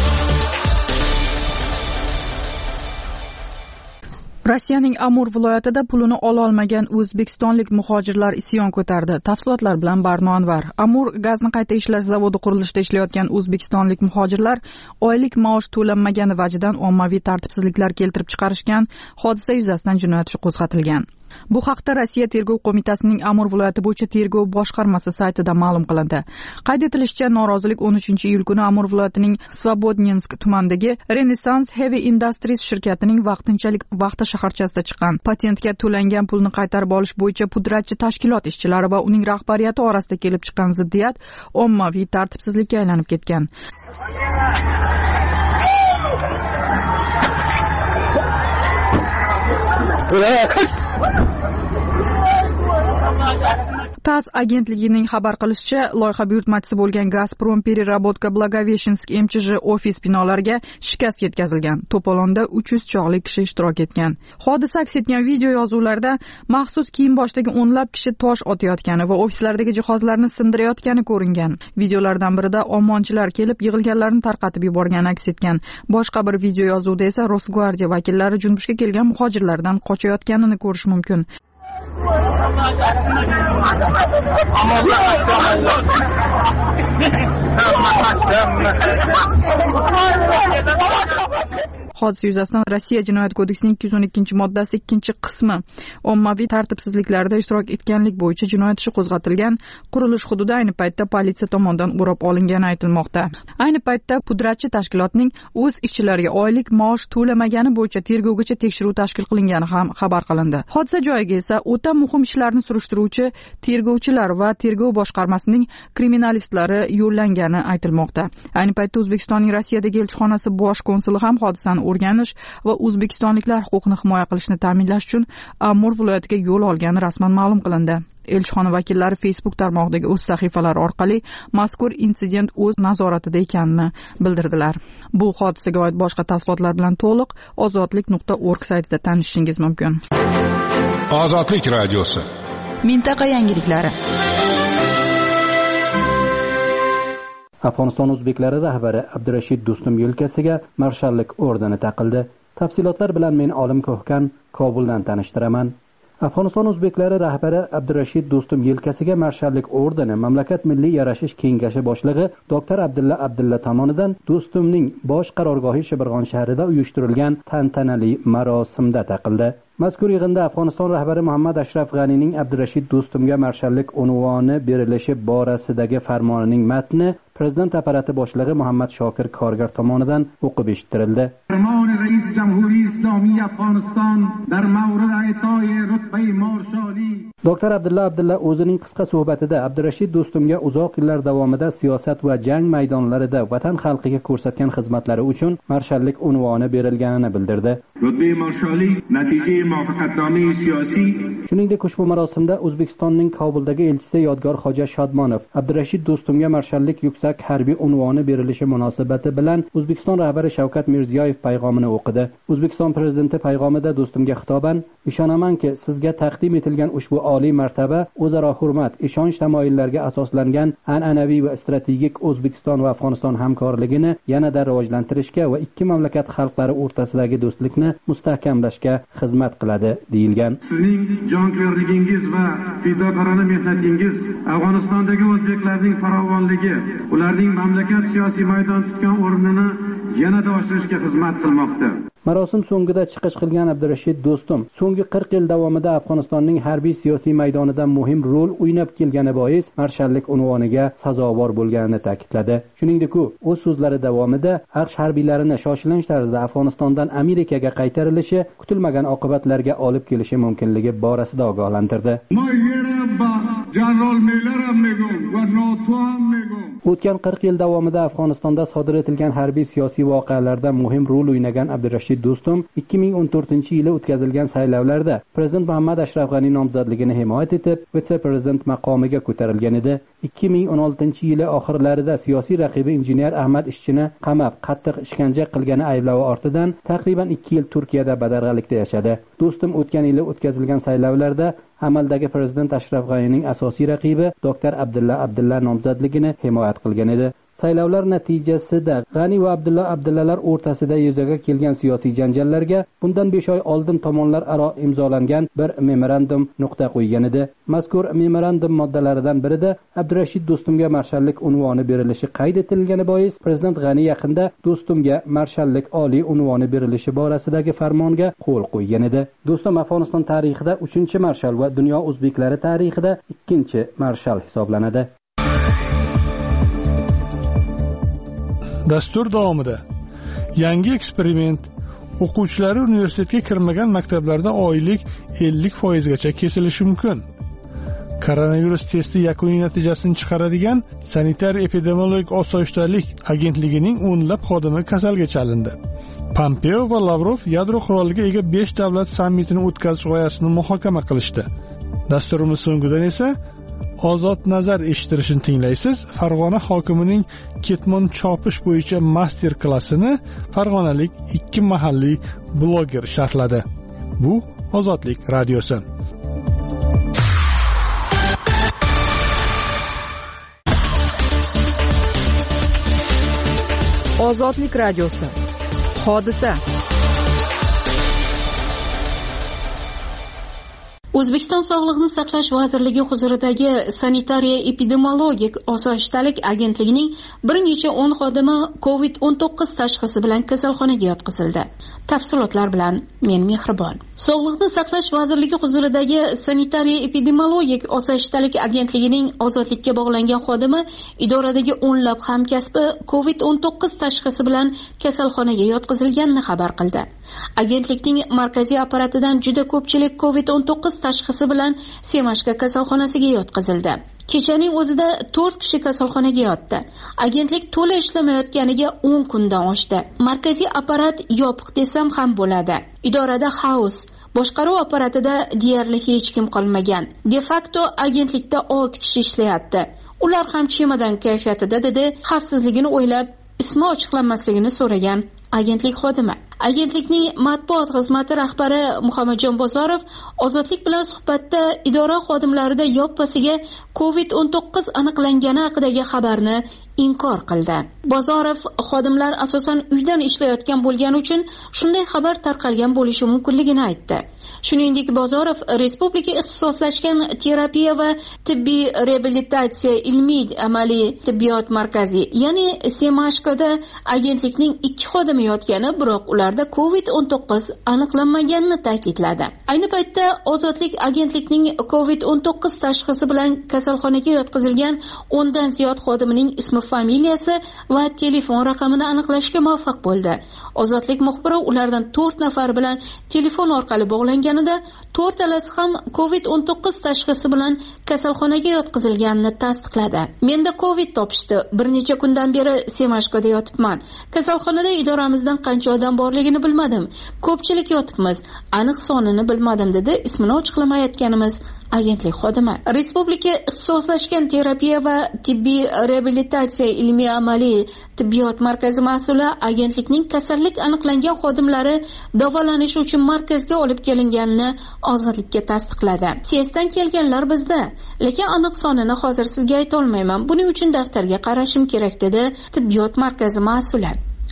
Rossiyaning Amur viloyatida pulini ola olmagan o'zbekistonlik muhojirlar isyon ko'tardi. Tafsilotlar bilan Barno Anvar. Amur gazni qayta ishlash zavodi qurilishida ishlayotgan o'zbekistonlik muhojirlar oylik maosh to'lanmagani vajidan ommaviy tartibsizliklar keltirib chiqarishgan. Hodisa yuzasidan jinoyat ishi qo'zg'atilgan. Bu haqda Rossiya Tergov qo'mitasining Amur viloyati bo'yicha tergov boshqarmasi saytida ma'lum qilindi. Qayd etilishicha, norozilik 13-iyul kuni Amur viloyatining Svobodnensk tumanidagi Renaissance Heavy Industries shirkatining vaqtinchalik vaqti shaharchasida chiqqan. Patentga to'langan pulni qaytarib olish bo'yicha pudratchi tashkilot ishchilari va uning rahbariyati orasida kelib chiqqan ziddiyat ommaviy tartibsizlikka aylanib ketgan. TASS agentligining xabar qilishicha, loyiha buyurtmachisi bo'lgan Gazprom Переработка Благовещенск MChJ ofis binolariga shikast yetkazilgan. To'polonda 300 chog'li kishi ishtirok etgan. Hodisa aks etgan video yozuvlarda maxsus kiyim boshdagi o'nlab kishi tosh otayotgani va ofislardagi jihozlarni sindirayotgani ko'ringan. Videolardan birida omonchilar kelib yig'ilganlarni tarqatib yuborgani aks etgan. Boshqa bir video yozuvda esa Rosgvardiya vakillari junbushga kelgan muhojirlardan qochayotganini ko'rish mumkin. Hodisa yuzasidan Rossiya Jinoyat kodeksining 212-moddasi 2-qismi ommaviy tartibsizliklarda ishtirok etganlik bo'yicha jinoyat ishi qo'zg'atilgan. Qurilish hududi ayni paytda politsiya tomonidan o'rab olingani aytilmoqda. Ayni paytda pudratchi tashkilotning o'z ishchilariga oylik maosh to'lamagani bo'yicha tergovgacha tekshiruv tashkil qilingani ham xabar qilindi. Hodisa joyiga esa o'ta muhim ishlarni surishtiruvchi tergovchilar va tergov boshqarmasining kriminalistlari yo'llangani aytilmoqda. Ayni paytda O'zbekistonning Rossiyadagi elchixonasi bosh konsuli ham hodisani o'rganish va o'zbekistonliklar huquqini himoya qilishni ta'minlash uchun Amur viloyatiga yo'l olgani rasman ma'lum qilindi. Elchixona vakillari Facebook tarmog'idagi o'z sahifalari orqali mazkur insident o'z nazoratida ekanini bildirdilar. Bu hodisaga oid boshqa tafsilotlar bilan to'liq ozodlik.org saytida tanishishingiz mumkin. Ozodlik radiosi. Mintaqa yangiliklari. Afg'oniston o'zbeklari rahbari Abdurashid Do'stum yo'lkasiga marshallik ordeni taqildi. Tafsilotlar bilan men Olim Ko'hkan Kobuldan tanishtiraman. Afg'oniston o'zbeklari rahbari Abdurashid Do'stum yelkasiga marshallik ordeni mamlakat milliy yarashish kengashi boshlig'i Dr. Abdulla tomonidan Do'stumning bosh qarorgohi Shibirg'on shahrida uyushtirilgan tantanali marosimda taqildi. Mazkur yig'inda Afg'oniston rahbari Muhammad Ashraf G'anining Abdurashid Do'stumga marshallik unvoni berilishi borasidagi farmonining matni Prezident apparati boshlig'i Muhammad Shokir Korgar tomonidan o'qib eshittirildi. Farmon Rais Jamhuriy Islomiy Afg'oniston dar mavrid a'toy rutbai marshali. Dr. Abdulla o'zining qisqa suhbatida Abdurashid Do'stumga uzoq yillar davomida siyosat va jang maydonlarida vatan xalqiga ko'rsatgan xizmatlari uchun marshallik unvoni berilganini bildirdi. Rutbai marshali natija muvaffaqiyatnoma siyosiy. Shuningdek, ushbu marosimda O'zbekistonning Kobuldagi elchisi Yodgor Xo'ja Shodmonov Abdurashid Do'stumga marshallik yuksak harbiy unvoni berilishi munosabati bilan O'zbekiston rahbari Shavkat Mirziyoyev payg'omini o'qidi. O'zbekiston prezidenti payg'omida Do'stumga xitoban: "Ishonamanki, sizga taqdim etilgan ushbu oliy martaba o'zaro hurmat, ishonch tamoyillariga asoslangan an'anaviy va strategik O'zbekiston va Afg'oniston hamkorligini yanada rivojlantirishga va ikki mamlakat xalqlari o'rtasidagi do'stlikni mustahkamlashga xizmat qiladi deyilgan. Sizning jonkuyarligingiz va fidokorona mehnatingiz Afg'onistondagi o'zbeklarning farovonligi, ularning mamlakat siyosiy maydon tutgan o'rnini yanada oshirishga xizmat qilmoqda. Marosim so'ngida chiqish qilgan Abdurashid Do'stum so'nggi 40 yil davomida Afg'onistonning harbiy siyosiy maydonida muhim rol o'ynab kelgani bois marshallik unvoniga sazovor bo'lganini ta'kidladi. Shuningdek, u o'z so'zlari davomida AQSh harbiylarini shoshilinch tarzda Afg'onistondan Amerikaga qaytarilishi kutilmagan oqibatlarga olib kelishi mumkinligi borasida ogohlantirdi. O'tgan 40 yil davomida Afg'onistonda sodir etilgan harbiy siyosiy voqealarda muhim rol o'ynagan Abdurashid Do'stum 2014-yili o'tkazilgan saylovlarda prezident Muhammad Ashraf G'ani nomzodligini himoya etib, vitse-prezident maqomiga ko'tarilgan edi. 2016-yili oxirlarida siyosiy raqibi injener Ahmad Ishchini qamab, qattiq ishkanja qilgani ayblovi ortidan taqriban 2 yil Turkiyada badarg'alikda yashadi. Do'stum o'tgan yili o'tkazilgan saylovlarda amaldagi prezident Ashraf G'anining asosiy raqibi Dr. Abdulla nomzodligini himoya qilgan edi. Saylovlar natijasida G'ani va Abdullalar o'rtasida yuzaga kelgan siyosiy janjallarga bundan 5 oy oldin tomonlar aro imzolangan bir memorandum nuqta qo'ygan edi. Mazkur memorandum moddalaridan birida Abdurashid Do'stumga marshallik unvoni berilishi qayd etilgani bois prezident G'ani yaqinda Do'stumga marshallik oliy unvoni berilishi borasidagi farmonga qo'l qo'ygan edi. Do'stum Afg'oniston tarixida 3-marshal va dunyo o'zbeklari tarixida 2-marshal hisoblanadi. Dastur davomida yangi eksperiment o'quvchilari universitetga kirmagan maktablarda oylik 50% gacha kesilishi mumkin. Koronavirus testi yakuniy natijasini chiqaradigan Sanitar-epidemiologik osoyishtalik agentligining o'nlab xodimi kasalga chalindi. Pompeo va Lavrov yadro quroliga ega 5 davlat sammitini o'tkazish g'oyasini muhokama qilishdi. Dasturimiz so'ngidan esa Ozod nazar eshittirishini tinglaysiz. Farg'ona hokimining ketmon chopish bo'yicha master klassini farg'onalik 2 mahalliy bloger sharhladi. Bu Ozodlik radiosi. Ozodlik radiosi. Hodisa. O'zbekiston Sog'liqni saqlash vazirligi huzuridagi Sanitariya-epidemiologik osoyishtalik agentligining bir necha 10 xodimi COVID-19 tashxisi bilan kasalxonaga yotqizildi. Tafsilotlar bilan men Mehribon. Sog'liqni saqlash vazirligi huzuridagi Sanitariya-epidemiologik osoyishtalik agentligining ozodlikka bog'langan xodimi idoradagi o'nlab hamkasbi COVID-19 tashxisi bilan kasalxonaga yotqizilganini xabar qildi. Agentlikning markaziy apparatidan juda ko'pchilik COVID-19 tashxisi bilan Semashka kasalxonasiga yotqizildi. Kechaning o'zida 4 kishi kasalxonaga yotdi. Agentlik to'la ishlamayotganiga 10 kundan oshdi. Markaziy apparat yopiq desam ham bo'ladi. Idorada xaos, boshqaruv apparatida deyarli hech kim qolmagan. De facto agentlikda 6 kishi ishlayapti. Ular ham chemodan kayfiyatida dedi, xavfsizligini o'ylab ismi ochiqlanmasligini so'ragan agentlik xodimi. Agentlikning matbuot xizmati rahbari Muhammadjon Bozorov Ozodlik bilan suhbatda idora xodimlarida yoppasiga COVID-19 aniqlangani haqidagi xabarni inkor qildi. Bozorov xodimlar asosan uydan ishlayotgan bo'lgani uchun shunday xabar tarqalgan bo'lishi mumkinligini aytdi. Shuningdek, Bozorov Respublika ixtisoslashgan terapiya va tibbiy reabilitatsiya ilmiy amaliy tibbiyot markazi, ya'ni Semashkada agentlikning 2 xodimi yotgani, biroq ularda COVID-19 aniqlanmaganini ta'kidladi. Ayni paytda Ozodlik agentlikning COVID-19 tashxisi bilan kasalxonaga yotqizilgan 10 dan ziyod xodimining ismi, familiyasi va telefon raqamini aniqlashga muvaffaq bo'ldi. Ozodlik muxbiri ulardan 4 nafar bilan telefon orqali bog'langanida 4talasi ham COVID-19 tashxisi bilan kasalxonaga yotqizilganini tasdiqladi. Menda COVID topishdi. Bir necha kundan beri Semashkada yotibman. Kasalxonada idoramizdan qancha odam borligini bilmadim. Ko'pchilik yotibmiz. Aniq sonini bilmadim dedi ismini ochiqlamayotganimiz agentlik xodimi. Respublika ixtisoslashgan terapiya va tibbiy reabilitatsiya ilmiy amaliy tibbiyot markazi mas'uli agentlikning kasallik aniqlangan xodimlari davolanish uchun markazga olib kelinganini Ozodlikka tasdiqladi. Siyasdan kelganlar bizda, lekin aniq sonini hozir sizga ayta olmayman. Buning uchun daftarga qarashim kerak dedi tibbiyot markazi mas'uli.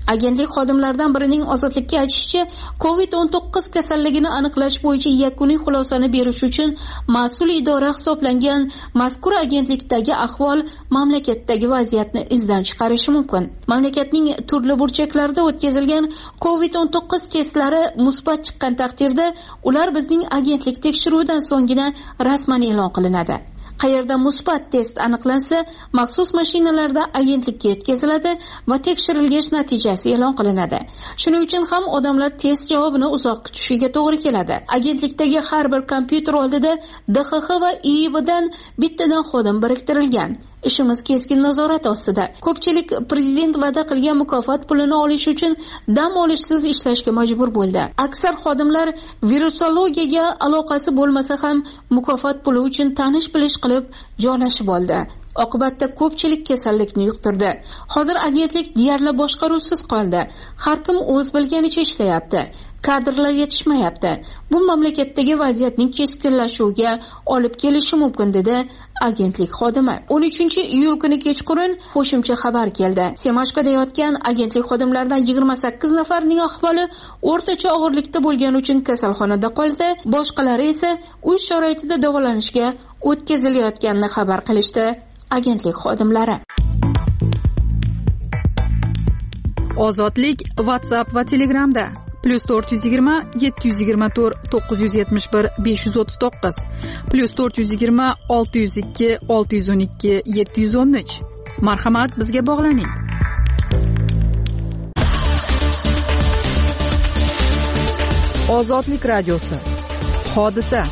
Agentlik xodimlaridan birining Ozodlikka aytishicha, COVID-19 kasalligini aniqlash bo'yicha yakuniy xulosani berish uchun mas'ul idora hisoblangan mazkur agentlikdagi ahvol mamlakatdagi vaziyatni izdan chiqarishi mumkin. Mamlakatning turli burchaklarida o'tkazilgan COVID-19 testlari musbat chiqqan taqdirda ular bizning agentlik tekshiruvidan so'nggina rasman e'lon qilinadi. Qayerda musbat test aniqlansa, maxsus mashinalarda agentlikka yetkaziladi va tekshirilgach natijasi e'lon qilinadi. Shuning uchun ham odamlar test javobini uzoq kutishiga to'g'ri keladi. Agentlikdagi har bir kompyuter oldida DXX va IIBdan bittadan xodim biriktirilgan. Ishimiz keskin nazorat ostida. Ko'pchilik prezident va'da qilgan mukofot pulini olish uchun dam olishsiz ishlashga majbur bo'ldi. Aksar xodimlar virusologiyaga aloqasi bo'lmasa ham mukofot puli uchun tanish-bilish qilib joylashib oldi. Oqibatda ko'pchilik kasallikni yuqtirdi. Hozir agentlik deyarli boshqaruvsiz qoldi. Har kim o'z bilganicha ishlayapti. Kadrlar yetishmayapti. Bu mamlakatdagi vaziyatning keskinlashuviga olib kelishi mumkin, dedi agentlik xodimi. 13-iyul kuni kechqurun qo'shimcha xabar keldi. Semashkada yotgan agentlik xodimlaridan 28 nafarining ahvoli o'rtacha og'irlikda bo'lgani uchun kasalxonada qoldi. Boshqalari esa uy sharoitida davolanishga o'tkazilayotganini xabar qilishdi agentlik xodimlari. Ozodlik WhatsApp va Telegramda +420 724 971 539 +420 602 612 713. Marhamat, bizga bog'laning. Ozodlik radiosi. Hodisa.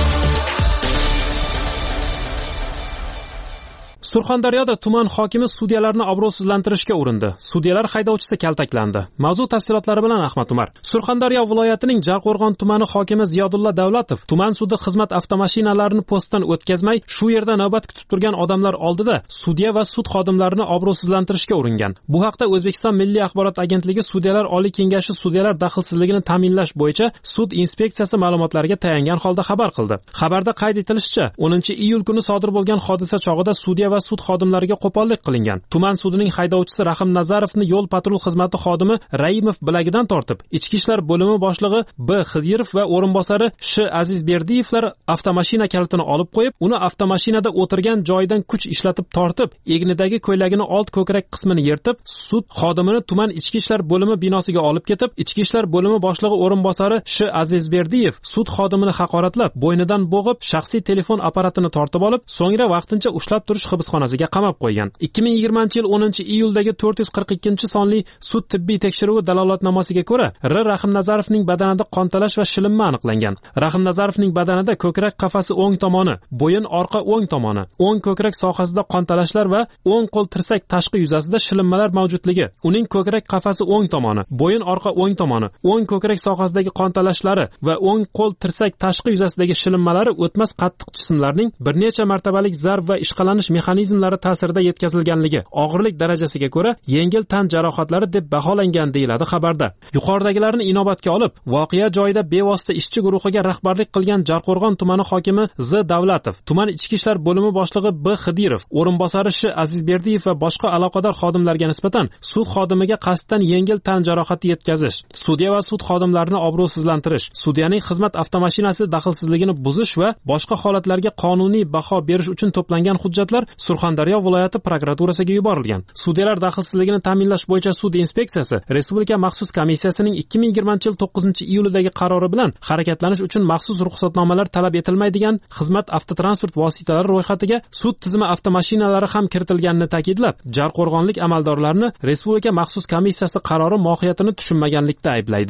Surxondaryoda tuman hokimi sudyalarni obro'sizlantirishga urindi. Sudyalar haydovchisi kaltaklandi. Mavzu tafsilotlari bilan Ahmad Umar. Surxondaryo viloyatining Jarqo'rg'on tumani hokimi Ziyodulla Davlatov tuman sudi xizmat avtomashinalarini postdan o'tkazmay, shu yerda navbat kutib turgan odamlar oldida sudya va sud xodimlarini obro'sizlantirishga uringan. Bu haqda O'zbekiston Milliy axborot agentligi Sudyalar oliy kengashi sudyalar daxlsizligini ta'minlash bo'yicha sud inspeksiyasi ma'lumotlariga tayangan holda xabar qildi. Xabarda qayd etilishicha, 10-iyul kuni sodir bo'lgan hodisa chog'ida sudya va sud xodimlariga qo'pollik qilingan. Tuman sudining haydovchisi Rahim Nazarovni yo'l patrul xizmati xodimi Raimov bilagidan tortib, Ichki ishlar bo'limi boshlig'i B. Xidirov va o'rinbosari Sh. Azizberdiyevlar avtomashina kalitini olib qo'yib, uni avtomashinada o'tirgan joyidan kuch ishlatib tortib, egnidagi ko'ylagini old ko'krak qismini yirtib, sud xodimini tuman Ichki ishlar bo'limi binosiga olib ketib, Ichki ishlar bo'limi boshlig'i o'rinbosari Sh. Azizberdiyev sud xodimini haqoratlab, bo'ynidan bo'g'ib, shaxsiy telefon apparatini tortib olib, so'ngra vaqtincha ushlab turish hibsxonasiga qamab qo'ygan. 2020-yil 10-iyuldagi 442-sonli sud tibbiy tekshiruvi dalolatnomasiga ko'ra, R. Rahim Nazarovning badanida qontalash va shilinma aniqlangan. Rahim Nazarovning badanida ko'krak qafasi o'ng tomoni, bo'yin orqa o'ng tomoni, o'ng ko'krak sohasida qontalashlar va o'ng qo'l tirsak tashqi yuzasida shilinmalar mavjudligi, uning ko'krak qafasi o'ng tomoni, bo'yin orqa o'ng tomoni, o'ng ko'krak sohasidagi qontalashlari va o'ng qo'l tirsak tashqi yuzasidagi shilinmalari o'tmas qattiq jismlarning bir necha martabalik zarb va ishqalanish mexanizmlari ta'sirida yetkazilganligi, og'irlik darajasiga ko'ra yengil tan jarohatlari deb baholangan, deyiladi xabarda. Yuqoridagilarni inobatga olib, voqea joyida bevosita ishchi guruhiga rahbarlik qilgan Jarqo'rg'on tumani hokimi Z. Davlatov, tuman ichki ishlar bo'limi boshlig'i B. Xidirov, o'rinbosari Sh. Azizberdiyev va boshqa aloqador xodimlarga nisbatan sud xodimiga qasddan yengil tan jarohati yetkazish, sudya va sud xodimlarini obro'sizlantirish, sudyaning xizmat avtomashinasi daxlsizligini buzish va boshqa holatlarga qonuniy baho berish uchun to'plangan hujjatlar Surxondaryo viloyati prokuraturasiga yuborilgan. Sudyalar daxlsizligini ta'minlash bo'yicha sud inspeksiyasi Respublika maxsus komissiyasining 2020-yil 9-iyulidagi qarori bilan harakatlanish uchun maxsus ruxsatnomalar talab etilmaydigan xizmat avtotransport vositalari ro'yxatiga sud tizimi avtomashinalari ham kiritilganini ta'kidlab, Jarqo'rg'onlik amaldorlarni Respublika maxsus komissiyasi qarori mohiyatini tushunmaganlikda ayblaydi.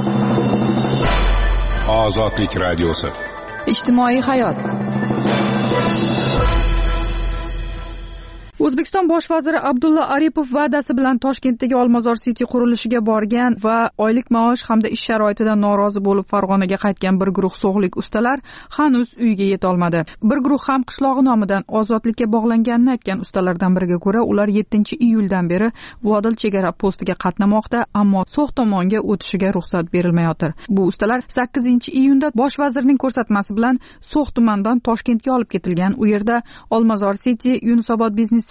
Ozodlik radiosi. Ijtimoiy hayot. O'zbekiston bosh vaziri Abdulla Aripov va'dasi bilan Toshkentdagi Olmazor City qurilishiga borgan va oylik maosh hamda ish sharoitidan norozi bo'lib Farg'onaga qaytgan bir guruh sog'lik ustalar hanuz uyga yeta olmadi. Bir guruh ham qishlog'i nomidan ozodlikka bog'langanini aytgan ustalardan biriga ko'ra, ular 7-iyuldan beri Vodil chegara postiga qatnamoqda, ammo So'x tomonga o'tishiga ruxsat berilmayotir. Bu ustalar 8-iyunda bosh vazirning ko'rsatmasi bilan So'x tumanidan Toshkentga olib ketilgan. U yerda Olmazor City, Yunusobod biznes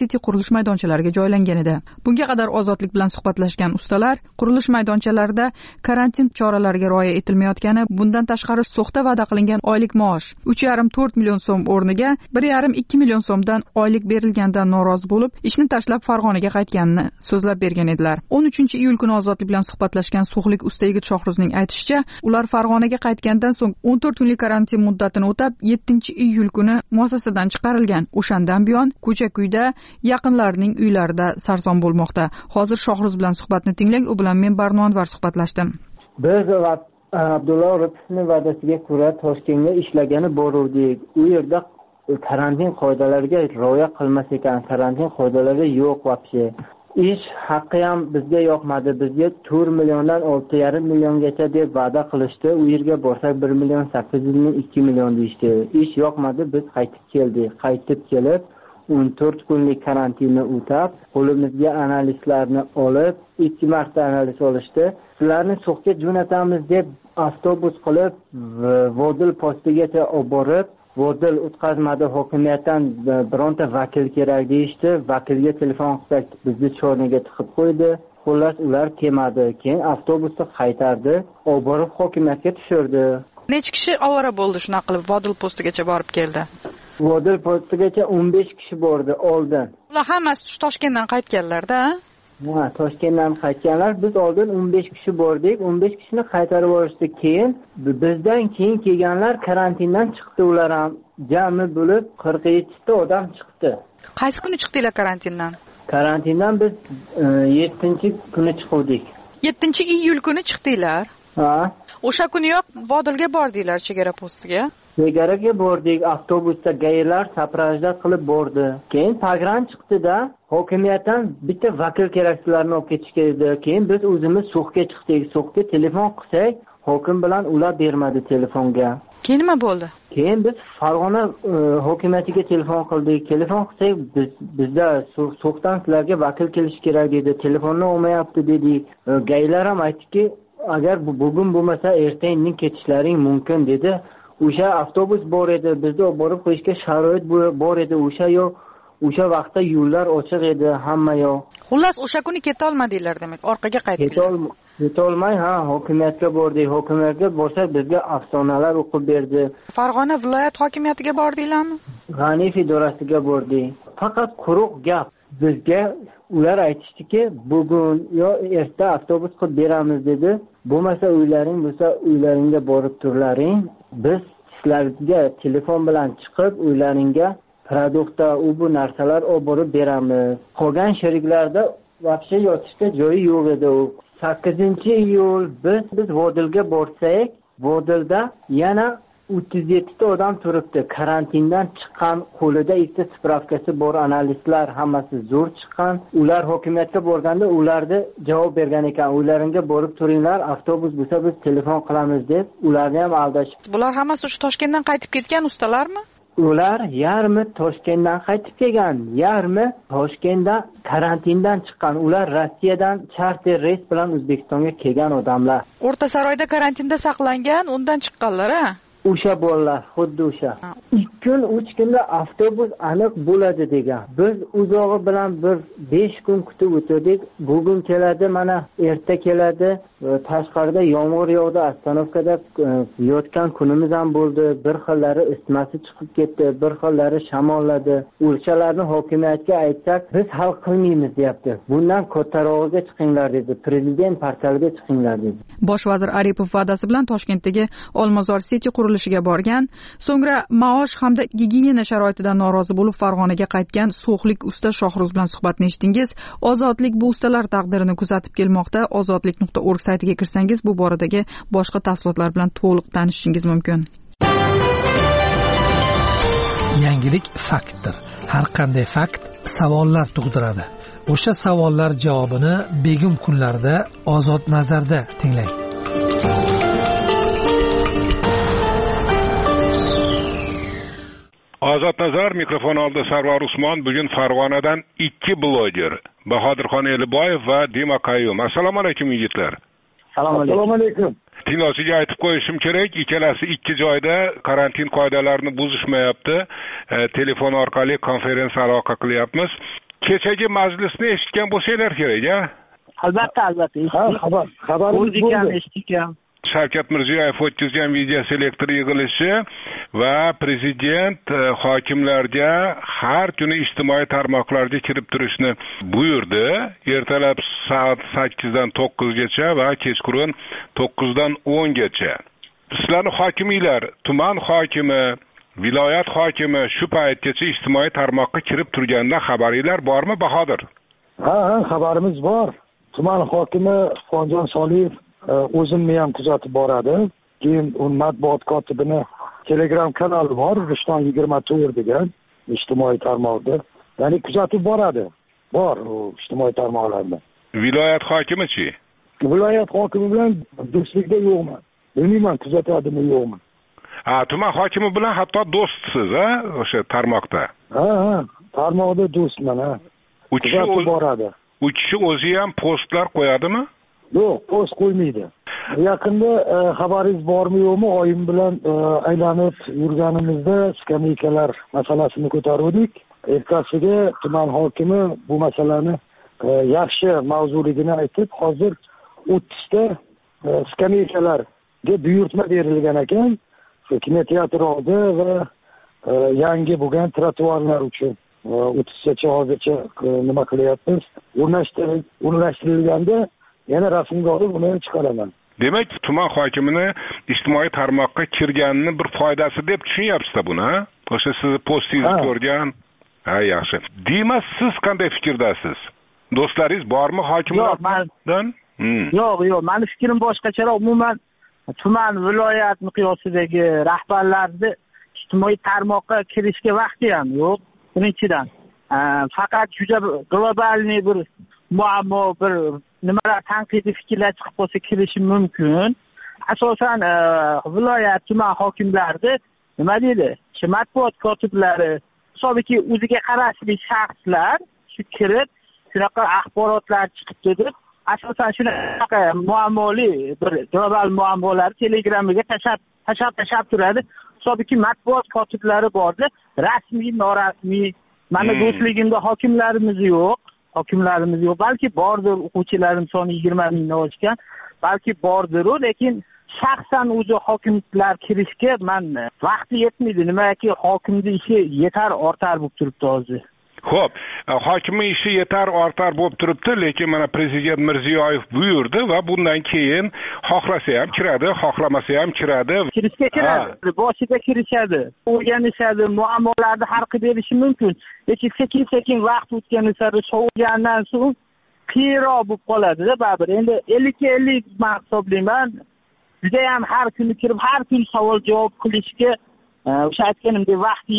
City qurilish maydonchalariga joylangan edi. Bunga qadar Ozodlik bilan suhbatlashgan ustalar qurilish maydonchalarida karantin choralariga rioya etilmayotgani, bundan tashqari soxta va'da qilingan oylik maosh 3,5-4 million so'm o'rniga 1,5-2 million so'mdan oylik berilganidan norozi bo'lib, ishni tashlab Farg'onaga qaytganini so'zlab bergan edilar. 13-iyul kuni Ozodlik bilan suhbatlashgan So'xlik usta yigit Shohruzning aytishicha, ular Farg'onaga qaytgandan so'ng 14 kunlik karantin muddatini o'tab, 7-iyul kuni muassasadan chiqarilgan. O'shandan buyon ko'cha-kuyda, yaqinlarining uylarida sarson bo'lmoqda. Hozir Shohruz bilan suhbatni tinglang, u bilan men Barno Anvar suhbatlashdim. Biz Abdulla Oripovning va'dasiga ko'ra Toshkentga ishlagani boruvdik. U yerda karantin qoidalariga rioya qilmas ekan, karantin qoidalari yo'q vobshe. Ish haqqi ham bizga yoqmadi. Bizga 4 milliondan 6,5 milliongacha deb va'da qilishdi. U yerga borsak 1 million 800 ming 2 million deyishdi. Ish yoqmadi, biz qaytib keldik. Qaytib kelib 14 kunlik karantinni o'tab, qo'limizga analizlarni olib, 2 marta analiz olishdi. Sizlarni So'xga jo'natamiz deb avtobus qilib Vodil postigacha olib borib, Vodil o'tkazmadi, hokimiyatdan bironta vakil kerak deyishdi. Vakilga telefon qilsak, bizni chorniga tiqib qo'ydi. Xullas ular kelmadi. Keyin avtobusni qaytardi, olib borib hokimiyatga tushirdi. Necha kishi ovora bo'ldi shunaqa qilib Vodil postigacha borib keldi? Vodil postigacha 15 kishi bordi oldin. Ular hammasi Toshkentdan qaytganlar-da? Ha, Toshkentdan qaytganlar. Biz oldin 15 kishi bordik. 15 kishini qaytarib yuborishdi. Keyin bizdan keyin kelganlar karantindan chiqdi, ular ham jami bo'lib 47 ta odam chiqdi. Qaysi kuni chiqdinglar karantindan? Karantindan biz 7-kuni chiqdik. 7-iyul kuni chiqdinglar? Ha. O'sha kuniyoq Vodilga bordinglar, chegara postiga? Chegaraga bordik, avtobusda gaylar saprajda qilib bordi. Keyin pagran chiqdi-da, hokimiyatdan bitta vakil kerak, sizlarni olib ketishga edi. Keyin biz o'zimiz So'xga chiqdik. So'xga telefon qilsak, hokim bilan ular bermadi telefonga. Keyin nima bo'ldi? Keyin biz Farg'ona hokimiyatiga telefon qildik. Telefon qilsak, bizda So'xdan sizlarga vakil kelish kerak dedi. Telefonni olmayapti dedik. Gaylar ham aytdiki, agar bugun bo'lmasa ertaga ketishlaring mumkin dedi. O'sha avtobus bor edi, bizni olib borib qo'yishga sharoit bor edi. O'sha vaqtda yo'llar ochiq edi, hamma yo'q. Xullas, o'sha kuni keta olmadinglar demak, orqaga qaytdinglar. Keta olmay, hokimiyatga bordik. Hokimiyatga borsak, bizga afsonalar o'qib berdi. Farg'ona viloyat hokimiyatiga bordinglarmi? G'aniyev idorasiga bordik. Faqat quruq gap. Bizga ular aytishdiki, bugun yo erta avtobus qilib beramiz dedi. Bo'lmasa uylaring bo'lsa, uylaringga borib turlaring. Biz sizlarga telefon bilan chiqib, uylaringga produktda bu narsalar olib borib beramiz. Qolgan sheriklarda vaqti yotishga joyi yo'q edi. 8-iyul biz Vodilga borsak, Vodilda yana 37 ta odam turibdi. Karantindan chiqqan, qo'lida ikkita spravkasi bor analistlar, hammasi zo'r chiqqan. Ular hokimiyatga borganda ularga javob bergan ekan. Uylaringga borib turinglar, avtobus bo'lsa biz telefon qilamiz deb ularni ham aldashib. Bular hammasi shu Toshkentdan qaytib ketgan ustalarmi? Ular yarmi Toshkentdan qaytib kelgan, yarmi Toshkentda karantindan chiqqan. Ular Rossiyadan charter reys bilan O'zbekistonga kelgan odamlar. O'rta Saroyda karantinda saqlangan, undan chiqqanlar-a? O'sha bolalar, xuddi o'sha. 2 kun, 3 kunda avtobus aniq bo'ladi degan. Biz uzog'i bilan bir 5 kun kutib o'tirdik. Bugun keladi, mana erta keladi. Tashqarida yomg'ir yog'di, ostanovkada yotgan kunimiz ham bo'ldi. Bir xillari isitmasi chiqib ketdi, bir xillari shamolladi. O'shalarni hokimiyatga aytsak, biz hal qilmaymiz deyapti. Bundan kattarog'iga chiqinglar dedi. Prezident portaliga chiqinglar dedi. Bosh vazir Aripov va'dasi bilan Toshkentdagi Olmazor City qurilishiga borgan, so'ngra maosh hamda gigiyena sharoitidan norozi bo'lib Farg'onaga qaytgan So'xlik usta Shohruz bilan suhbatni eshitdingiz. Ozodlik bu ustalar taqdirini kuzatib kelmoqda. Ozodlik.org saytiga kirsangiz bu boradagi boshqa tafsilotlar bilan to'liq tanishishingiz mumkin. Yangilik faktdir. Har qanday fakt savollar tug'diradi. O'sha savollar javobini begim kunlarda Ozod nazarda tinglang. Ozod nazar, mikrofon oldida Sarvar Usmon. Bugun Farg'onadan 2 bloger, Bahodirxon Eliboyev va Dima Qayyum. Assalomu alaykum yigitlar. Assalomu alaykum. Tinglashga aytib qo'yishim kerak, ikkalasi 2 joyda karantin qoidalarini buzishmayapti. Telefon orqali konferensiya aloqa qilyapmiz. kechagi majlisni eshitgan bo'lsanglar kerak-a? Albatta, xabaringiz bo'ldi. Eshitdik. Shavkat Mirziyoyev o'tkazgan video selektor yig'ilishi va prezident hokimlarga har kuni ijtimoiy tarmoqlarga kirib turishni buyurdi. Ertalab soat 8 dan 9 gacha va kechqurun 9 dan 10 gacha. Sizlarning hokimiylar, tuman hokimi, viloyat hokimi shu paytgacha ijtimoiy tarmoqqa kirib turganidan xabaringlar bormi, Bahodir? Ha, xabarimiz bor. Tuman hokimi Xonjon Soliyev o'zimni ham kuzatib boradi. Keyin uning matbuot kotibini Telegram kanali bor, Rishton 24 degan ijtimoiy tarmoqda. Ya'ni kuzatib boradi. Bor u ijtimoiy tarmoqlarda. Viloyat hokimi-chi? Viloyat hokimi bilan do'stlikda yo'qman. Bilmayman kuzatadimi yo'qmi. Tuman hokimi bilan hatto do'stsiz, o'sha tarmoqda. Ha, tarmoqda do'stman, ha. U kishi o'zi ham postlar qo'yadimi? Yo'q, post qo'ymaydi. Yaqinda xabaringiz bormi yo'qmi, oyim bilan aylanib yurganimizda skameykalar masalasini ko'tardik. Ertasiga tuman hokimi bu masalani yaxshi mavzuligini aytib, hozir 30 ta skameykalarga buyurtma berilgan ekan. Kinoteatr oldi va yangi bo'lgan trotuarlar uchun 30 gacha hozircha nima qilyapmiz? O'rnashtirilganda yana rasmga olib uni chiqaraman. Demak, tuman hokimini ijtimoiy tarmoqqa kirganini bir foydasi deb tushunyapsiz-da buni, ha? O'sha sizni postingizni ko'rgan. Ha, yaxshi. Demak, siz qanday fikrdasiz? Do'stlaringiz bormi hokimlardan? Yo'q, meni fikrim boshqacharoq. Umuman tuman viloyat miqyosidagi rahbarlarni ijtimoiy tarmoqqa kirishga vaqti ham yo'q. Birinchidan, faqat juda globalniy bir muammo, bir nimalar tanqidiy fikrlar chiqib qolsa kirishi mumkin. Asosan viloyat tuman hokimlarida nima deydi? Matbuot kotiblari, hisobiki o'ziga qarashli shaxslar shu kirib, shunaqa axborotlar chiqibdi deb, asosan shunaqa muammoli bir global muammolar Telegramga tashab turadi. Hisobiki matbuot kotiblari borda, rasmiy, norasmiy. Mana do'stligimda hokimlarimiz yo'q. Balki bordir, o'quvchilarim soni 20 mingdan oshgan. Balki bordir, lekin shaxsan o'zi hokimlar kirishga men vaqti yetmaydi. Nimaki hokimning ishi yetar ortar bo'lib turibdi hozir. Xo'p, hokimning ishi yetar ortar bo'lib turibdi, lekin mana prezident Mirziyoyev buyurdi va bundan keyin xohlasa ham kiradi, xohlamasa ham kiradi. Kirishga kiradi, boshida kirishadi, o'rganishadi, muammolarni hal qilib berishi mumkin. Lekin sekin vaqt o'tgani sari sovigandan so'ng qiyinroq bo'lib qoladi-da baribir. Endi 50-50 men hisoblayman. Juda ham har kuni kirib, har kun savol javob qilishga o'sha aytganimdek vaqti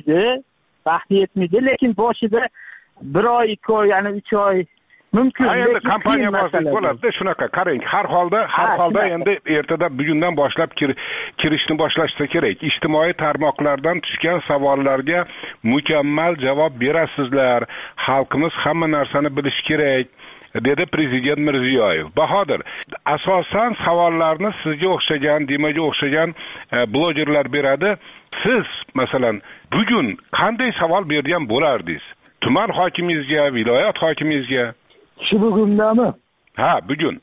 yetmaydi, lekin boshida 1 oy, 2 oy, ya'ni 3 oy mumkin. Endi kompaniya boshlab bo'ladi-da, shunaqa. Qarang, har holda endi ertadan bugundan boshlab kirishni boshlashsa kerak. Ijtimoiy tarmoqlardan tushgan savollarga mukammal javob berasizlar. Xalqimiz hamma narsani bilishi kerak, dedi prezident Mirziyoyev. Bahodir, asosan savollarni sizga o'xshagan, Dimaga o'xshagan blogerlar beradi. Siz masalan bugun qanday savol bergan bo'lardingiz? Tuman hokimingizga, viloyat hokimingizga? Shu bugundami? Ha, bugun.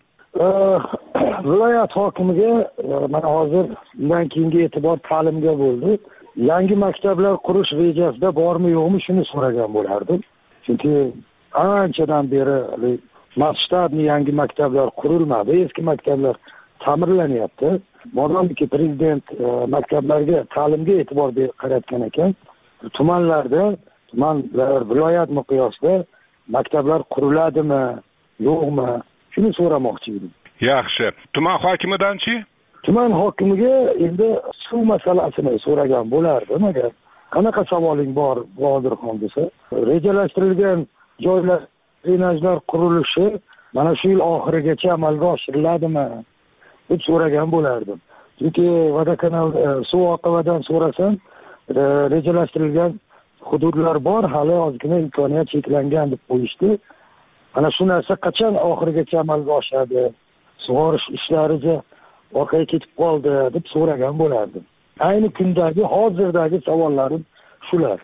Viloyat hokimiga mana hozir undan keyingi e'tibor ta'limga bo'ldi. Yangi maktablar qurish rejasida bormi yo'qmi shuni so'ragan bo'lardim. Chunki anchadan beri masshtabli yangi maktablar qurilmadi, eski maktablar ta'mirlanyapti. Modomiki prezident maktablarga, ta'limga e'tibor qaratgan ekan, tumanlarda, viloyat miqyosida maktablar quriladimi, yo'qmi, shuni so'ramoqchi edim. Yaxshi. Tuman hokimidan-chi? Tuman hokimiga endi suv masalasini so'ragan bo'lardim agar. Qanaqa savoling bor, Bodirxon desa? Rejalashtirilgan joylar, drenajlar qurilishi mana shu yil oxirigacha amalga oshiriladimi deb so'ragan bo'lardim. Chunki vodokanal suv oqimidan so'rasam, rejalashtirilgan hududlar bor, hali ozgina imkoniyat cheklangan deb qo'yishdi. Mana shu narsa qachon oxirigacha amalga oshadi? Sug'orish ishlariga orqaga ketib qoldi deb so'ragan bo'lardim. Ayni kundagi, hozirdagi savollarim shular.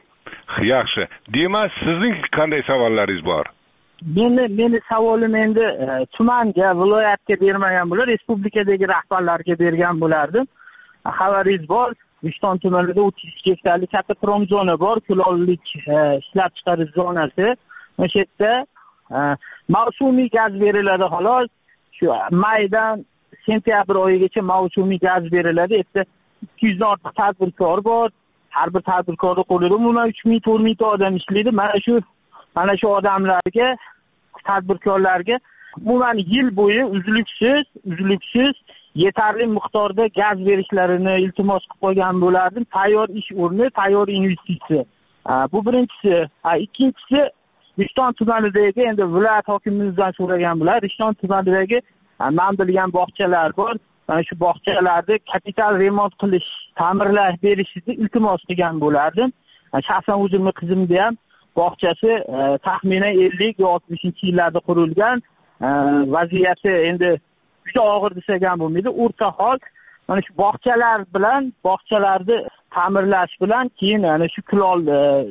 Yaxshi. Demak, sizning qanday savollaringiz bor? Meni savolim endi tumanga, viloyatga bermagan bo'lar, respublikadagi rahbarlarga bergan bo'lardim. Xabaringiz bor, Rishton tumanida 32 gektarlik katta prom zona bor, kulollik ishlab chiqarish zonasi. O'sha yerda mavsumiy gaz beriladi xolos. Shu maydan sentyabr oyigacha mavsumiy gaz beriladi. Yerda 200 dan ortiq tadbirkor bor. Har bir tadbirkorning qo'lida umuman 3000-4000 ta odam ishlaydi. Mana shu odamlarga, tadbirkorlarga umuman yil bo'yi uzluksiz yetarli miqdorda gaz berishlarini iltimos qilib qo'ygan bo'lardim. Tayyor ish o'rni, tayyor investitsiya. Bu birinchisi. Ikkinchisi, Rishton tumanidagi, endi viloyat hokimimizdan so'ragan bo'lar. Rishton tumanidagi men bilgan bog'chalar bor. Mana shu bog'chalarni kapital remont qilish, ta'mirlash berishni iltimos qilgan bo'lardim. Shaxsan o'zimning qizimda ham bog'chasi taxminan 50-60-yillarda qurilgan. Vaziyati endi juda og'ir desak ham bo'lmaydi, o'rta hol. Mana shu bog'chalar bilan, bog'chalarni ta'mirlash bilan keyin ana shu kulol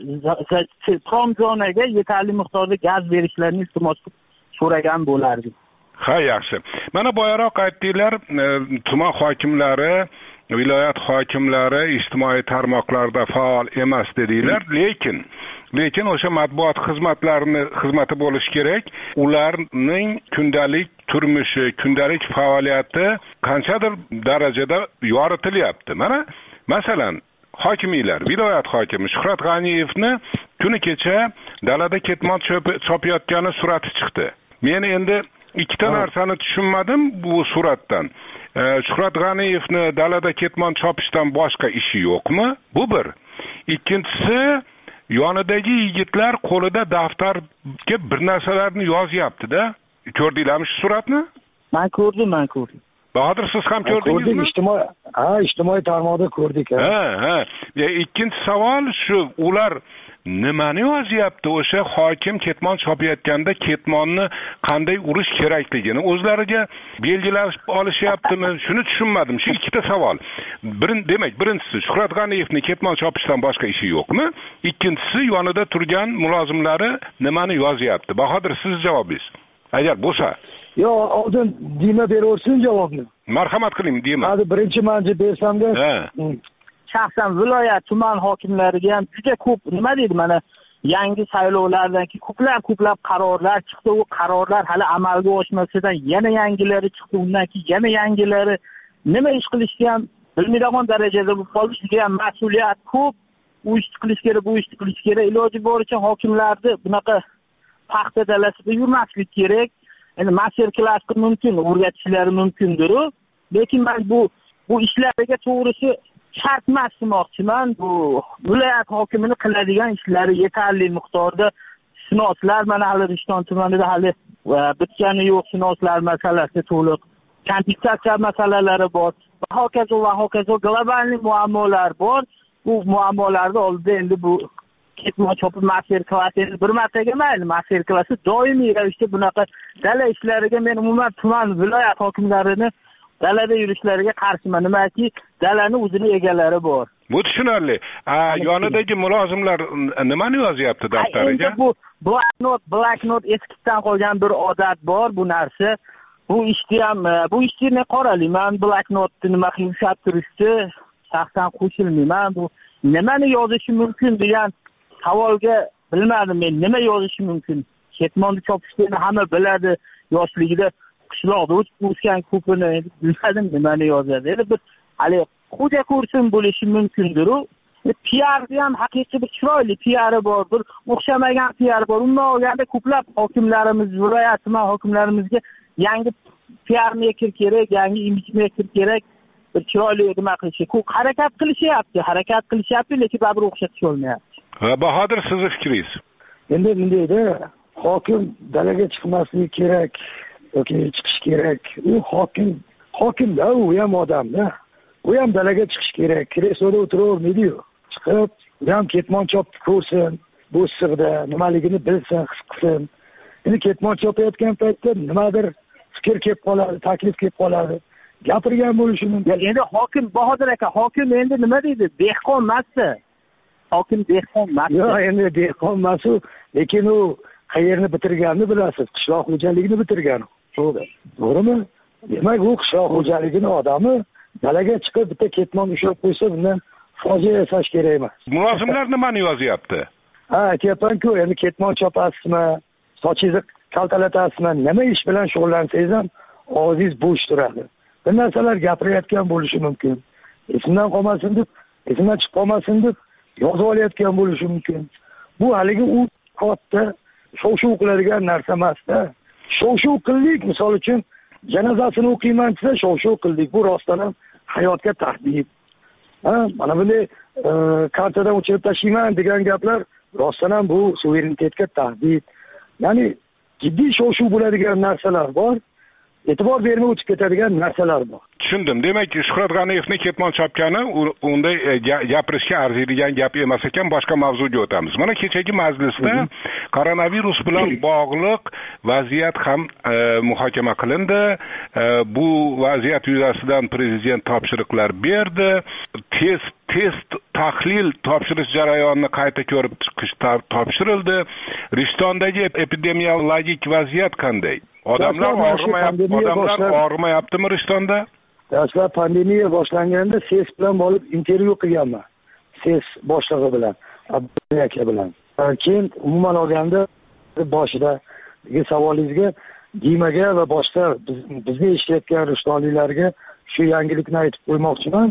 prom zonaga yetarli miqdorda gaz berishlarini iltimos so'ragan bo'lardim. Ha, yaxshi. Mana boyaroq aytdinglar, tuman hokimlari, viloyat hokimlari ijtimoiy tarmoqlarda faol emas dedinglar, lekin o'sha matbuot xizmati bo'lishi kerak. Ularning kundalik turmushi, kundalik faoliyati qanchadir darajada yoritilyapti. Mana masalan, hokimiylar, viloyat hokimi Shuhrat G'aniyevni kuni kecha dalada ketmon chopayotgani surati chiqdi. Men endi ikkita narsani tushunmadim bu suratdan. Shuhrat G'aniyevni dalada ketmon chopishdan boshqa ishi yo'qmi? Bu bir. Ikkinchisi, yonidagi yigitlar qo'lida daftarga bir narsalarni yozyapti-da. Ko'rdinglarmi shu suratni? Men ko'rdim. Bahodir, siz ham ko'rdingizmi? Ijtimoiy tarmoqda ko'rdik. Ha. Ikkinchi savol shu, ular nimani yozyapti? O'sha hokim ketmon chopayotganda ketmonni qanday urish kerakligini o'zlariga belgilab olishyaptimi? Shuni tushunmadim. Shu ikkita savol. Birinchisi, Shuhrat G'aniyevning ketmon chopishdan boshqa ishi yo'qmi? Ikkinchisi, yonida turgan mulozimlari nimani yozyapti? Bahodir, siz javobingiz. Agar bo'lsa. Yo, oldin Dima beraversin javobni. Marhamat qiling, Dima. Hadi birinchi manja bersamda. Shaxsan viloyat tuman hokimlariga ham juda ko'p nima deydi, mana yangi saylovlardan keyin ko'plab qarorlar chiqdi. U qarorlar hali amalga oshmasidan yana yangilari chiqdi. Undan keyin yana yangilari. Nima ish qilishga ham bilmaydigan darajada bo'lib qoldi. Juda ham mas'uliyat ko'p. U ish qilish kerak, bu ish qilish kerak. Iloji boricha hokimlarni bunaqa paxta dalasida yurmaslik kerak. Endi master klassga mumkin, o'rgatishlari mumkindir. Lekin men bu ishlarga to'g'risi shart emas demoqchiman. Bu viloyat hokimining qiladigan ishlari yetarli miqdorda sinoslar, mana hali Rishton tumanida hali bitgani yo'q sinoslar masalasi to'liq. Kompensatsiya masalalari bor. Va hokazo global muammolar bor. Bu muammolarni oldida endi bu ketmon chopib master klassi bir martaga emas, master klassi doimiy ravishda bunaqa dala ishlariga men umuman tuman viloyat hokimlarini dalada yurishlariga qarshiman. Nimaki, dalani o'zini egalari bor. Bu tushunarli. Yonidagi mulozimlar nimani yozyapti daftariga? Bu black note eskitdan qolgan bir odat bor bu narsa. Bu ishni qoralayman. Black note nima qilib ushlab turishdi, shaxsan qo'shilmayman. Bu nimani yozishi mumkin degan savolga bilmadim men, nima yozishi mumkin. Ketmonni chopishni hamma biladi, yoshligida qishloqda o'sgan ko'pini bilmadim nimani yozadi. Endi bir hali xo'ja ko'rsin bo'lishi mumkindir. PR ham haqiqiy bir chiroyli PR bor, bir o'xshamagan PR bor. Umuman olganda ko'plab hokimlarimiz, viloyat tuman hokimlarimizga yangi PR maker kerak, yangi image maker kerak. Bir chiroyli nima qilishi, harakat qilishyapti, lekin baribir o'xshatisha olmayapti. Bahodir, sizning fikringiz? Endi bundayda hokim dalaga chiqmasligi kerak yoki chiqish kerak. U hokimda, u ham odamda. U ham dalaga chiqish kerak. Kresloda o'tiravermaydi-yu. Chiqib, u ham ketmon chopib ko'rsin, bu issiqda nimaligini bilsin, his qilsin. Endi ketmon chopayotgan paytda nimadir fikr kelib qoladi, taklif kelib qoladi. Gapirgan bo'lishi mumkin. Endi hokim, Bahodir aka, hokim endi nima deydi? Dehqon emas-da. hokim dehqon emas. Yo'q, endi dehqon emas-u, lekin u qayerni bitirganini bilasiz, qishloq xo'jaligini bitirgan. To'g'rimi? Demak, u qishloq xo'jaligini odami dalaga chiqib bitta ketmon ushlab qo'ysa, bundan fojia yasash kerak emas. Mulozimlar nimani yozyapti? Aytyapman-ku, endi ketmon chopasizmi, sochingizni kaltalatasizmi, nima ish bilan shug'ullansangiz ham og'zingiz bo'sh turadi. Bir narsalar gapirayotgan bo'lishi mumkin. Esimdan qolmasin deb, esimdan chiqib qolmasin deb yozib olayotgan bo'lishi mumkin. Bu haligi u katta shov-shuv qiladigan narsa emas-da. Shov-shuv qildik, misol uchun janozasini o'qiyman desa shov-shuv qildik. Bu rostdan ham hayotga tahdid. Mana bunday kartadan o'chirib tashlayman degan gaplar rostdan ham bu suverenitetga tahdid. Ya'ni jiddiy shov-shuv bo'ladigan narsalar bor. E'tibor bermay o'tib ketadigan narsalar bor. Tushundim. Demak, Shuhrat G'aniyevning ketmon chopgani unday gapirishga arziydigan gap emas ekan, boshqa mavzuga o'tamiz. Mana kechagi majlisda koronavirus bilan bog'liq vaziyat ham muhokama qilindi. Bu vaziyat yuzasidan prezident topshiriqlar berdi. Test tahlil topshirish jarayonini qayta ko'rib chiqish topshirildi. Rishtondagi epidemiologik vaziyat qanday? Odamlar og'rimayaptimi Rishtonda? Dastlab pandemiya boshlanganda SES bilan borib intervyu qilganman. SES boshlig'i bilan, Abdulla aka bilan. Keyin umuman olganda boshidagi savolingizga Dimaga va boshqa bizni eshitayotgan rishtonliklarga shu yangilikni aytib qo'ymoqchiman.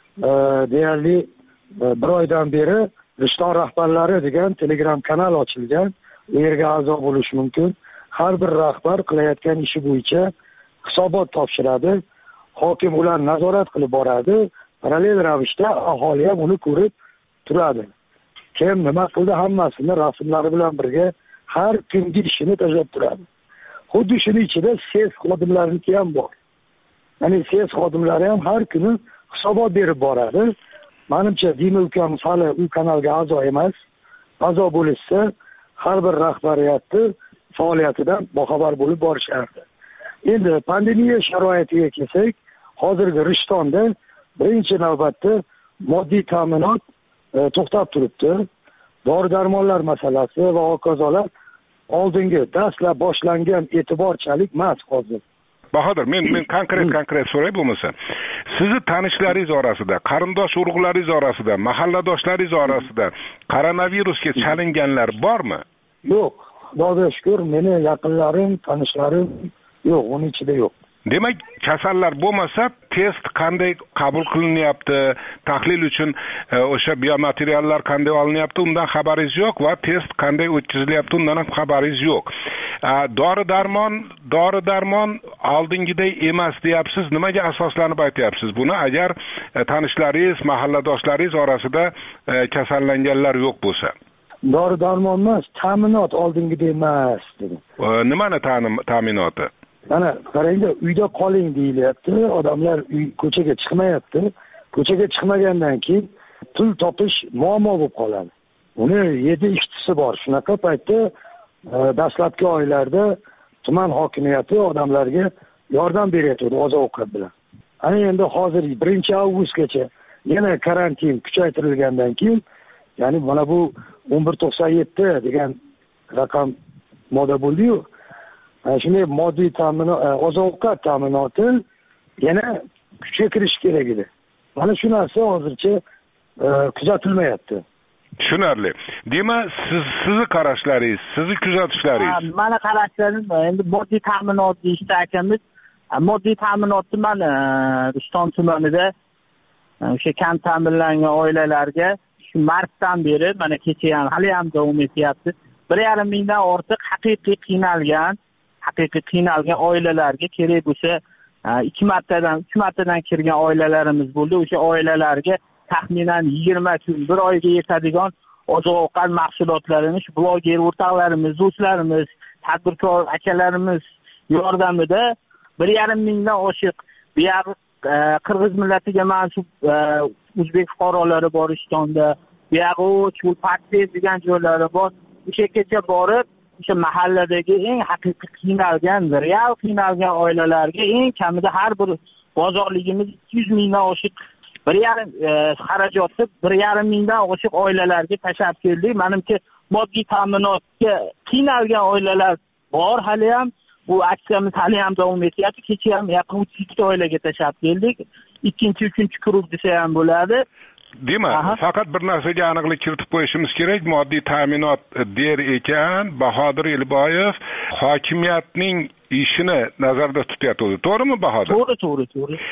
Deyarli bir oydan beri Rishton rahbarlari degan Telegram kanal ochilgan. U yerga a'zo bo'lish mumkin. Har bir rahbar qilayotgan ishi bo'yicha hisobot topshiradi. Hokim ularni nazorat qilib boradi. Parallel ravishda aholi ham uni ko'rib turadi. Kim nima qildi hammasini rasmlari bilan birga har kungi ishini tashlab turadi. Xuddi shuning ichida SES xodimlariniki ham bor. Ya'ni SES xodimlari ham har kuni hisobot berib boradi. Menimcha Dima ukamiz hali u kanalga a'zo emas. A'zo bo'lsa, har bir rahbariyatni faoliyatidan boxabar bo'lib borishardi. Endi pandemiya sharoitiga kelsak, hozirgi Rishtonda birinchi navbatda moddiy ta'minot to'xtab turibdi. Dori-darmonlar masalasi va hokazolar oldingi dastlab boshlangan e'tiborchalik emas hozir. Bahodir, men konkret so'ray bo'lmasa. Sizni tanishlaringiz orasida, qarindosh urug'laringiz orasida, mahalladoshlaringiz orasida koronavirusga chalinganlar bormi? Yo'q. Xudoga shukr, meni yaqinlarim, tanishlarim yo'q, uning ichida yo'q. Demak, kasallar bo'lmasa, test qanday qabul qilinyapti, tahlil uchun o'sha biomateriallar qanday olinyapti, undan xabaringiz yo'q va test qanday o'tkazilyapti, undan ham xabaringiz yo'q. Dori-darmon oldingiday emas deyapsiz. Nimaga asoslanib aytyapsiz buni? Agar tanishlaringiz, mahalladoshlaringiz orasida kasallanganlar yo'q bo'lsa. Dori-darmon emas, ta'minot oldingidek emas dedi. Nimani ta'minoti? Mana qarangda, uyda qoling deyilyapti, odamlar ko'chaga chiqmayapti. Ko'chaga chiqmagandan keyin pul topish muammo bo'lib qoladi. Uni 7 ishtisi bor. Shunaqa paytda dastlabki oylarda tuman hokimiyati odamlarga yordam beryapti oziq-ovqat bilan. Ana endi hozir 1-avgustgacha yana karantin kuchaytirilgandan keyin, ya'ni mana bu 11.97 degan raqam moda bo'ldi-yu. Shunday moddiy ta'minot, oziq-ovqat ta'minoti yana kuchga kirishi kerak edi. Mana shu narsa hozircha kuzatilmayapti. Tushunarli. Demak, sizni qarashlaringiz, sizni kuzatishlaringiz. Mana qarashlarim, endi moddiy ta'minot deyishda akamiz, moddiy ta'minotni mana Rishton tumanida o'sha kam ta'minlangan oilalarga shu martdan beri mana kecha hali ham davom etyapti. 1,5 mingdan ortiq haqiqiy qiynalgan oilalarga kerak bo'lsa 2 martadan 3 martadan kirgan oilalarimiz bo'ldi. O'sha oilalarga taxminan 20 kun, 1 oyga yetadigan oziq-ovqat mahsulotlarini shu bloger o'rtoqlarimiz, do'stlarimiz, tadbirkor akalarimiz yordamida 1,5 mingdan oshiq buyog'i qirg'iz millatiga mansub o'zbek fuqarolari bor Rishtonda, buyog'i Parkdez degan joylari bor. O'sha yergacha borib, o'sha mahalladagi eng haqiqiy qiynalgan, real qiynalgan oilalarga eng kamida har bir bozorligimiz 200 mingdan oshiq 1,5 xarajatni 1,5 mingdan oshiq oilalarga tashlab keldik. Menimcha moddiy ta'minotga qiynalgan oilalar bor hali ham. Bu aksiyamiz hali ham davom etyapti. Kecha ham yaqin 32 oilaga tashlab keldik. 2-3 guruh desa ham bo'ladi. Demak, faqat bir narsaga aniqlik kiritib qo'yishimiz kerak. Moddiy ta'minot der ekan Bahodir Elboyev hokimiyatning ishini nazarda tutyapti. To'g'rimi Bahodir? To'g'ri.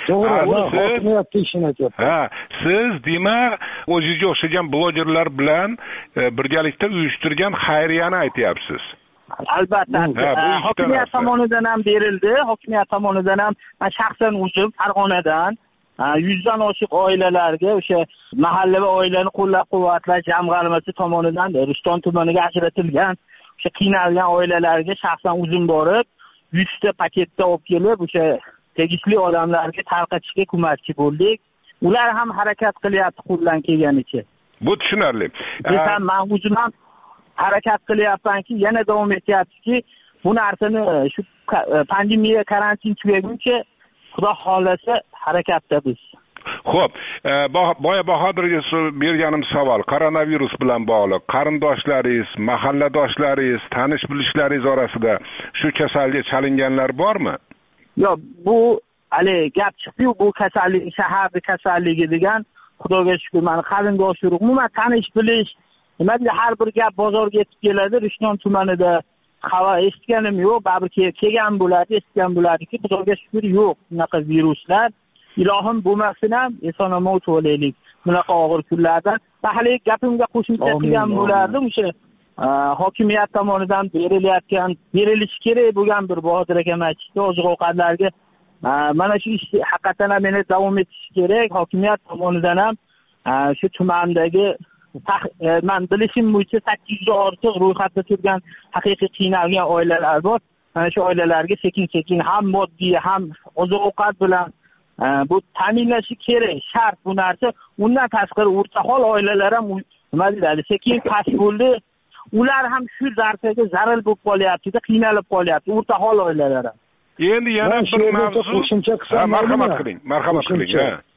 Hokimiyatning ishini aytyapti. Siz demak o'zingizga o'xshagan blogerlar bilan birgalikda uyushtirgan xayriyani aytyapsiz. Albatta. Hokimiyat tomonidan ham berildi. Hokimiyat tomonidan ham shaxsan o'zim Farg'onadan 100dan oshiq oilalarga o'sha mahalla va oilani qo'llab-quvvatlash jamg'armasi tomonidan Rishton tumaniga ajratilgan o'sha qiynalgan oilalarga shaxsan o'zim borib 100 ta paketda olib kelib o'sha tegishli odamlarga tarqatishga ko'makchi bo'ldik. Ular ham harakat qilyapti qo'ldan kelganicha. Bu tushunarli. Men o'zim ham harakat qilyapmanki, yana davom etyaptiki, bu narsani shu pandemiya karantin tugaguncha Xudo xolasa harakatda biz. Xo'p, boya Bahodirga berganim savol koronavirus bilan bog'liq. Qarindoshlaringiz, mahalladoshlaringiz, tanish bilishlaringiz orasida shu kasalga chalinganlar bormi? Yo'q, bu hali gap chiqdi-yu, bu kasallik shaharda kasalligi degan, Xudoga shukr, meni qarindoshlar, umuman tanish bilish, nima deydi, har bir gap bozorga yetib keladi. Rishton tumanida xabar eshitganim yo'q, baribir kelgan bo'ladi, eshitgan bo'ladiki, Xudoga shukr yo'q bunaqa viruslar. Ilohim bo'lmasin ham eson-omon o'tib bunaqa og'ir kunlarda. Hali gapimga qo'shimcha qilgan bo'lardim, o'sha hokimiyat tomonidan berilishi kerak bo'lgan bir Bahodir akam aytishdi, oziq-ovqatlarga mana shu ish haqiqatan ham meni davom etishi kerak. Hokimiyat tomonidan ham shu tumandagi men bilishim bo'yicha 800 ga ortiq ro'yxatda turgan haqiqiy qiynalgan oilalar bor. Mana shu oilalarga sekin-sekin ham moddiy ham oziq-ovqat bilan bu ta'minlashi kerak, shart bu narsa. Undan tashqari o'rtahol oilalar ham nima deydi, sekin past bo'ldi. Ular ham shu darsaga zarar bo'lib qolyapti, qiynalib qolyapti, o'rtahol oilalar ham. Endi yana bir mavzu qo'shimcha qilsam, marhamat qiling.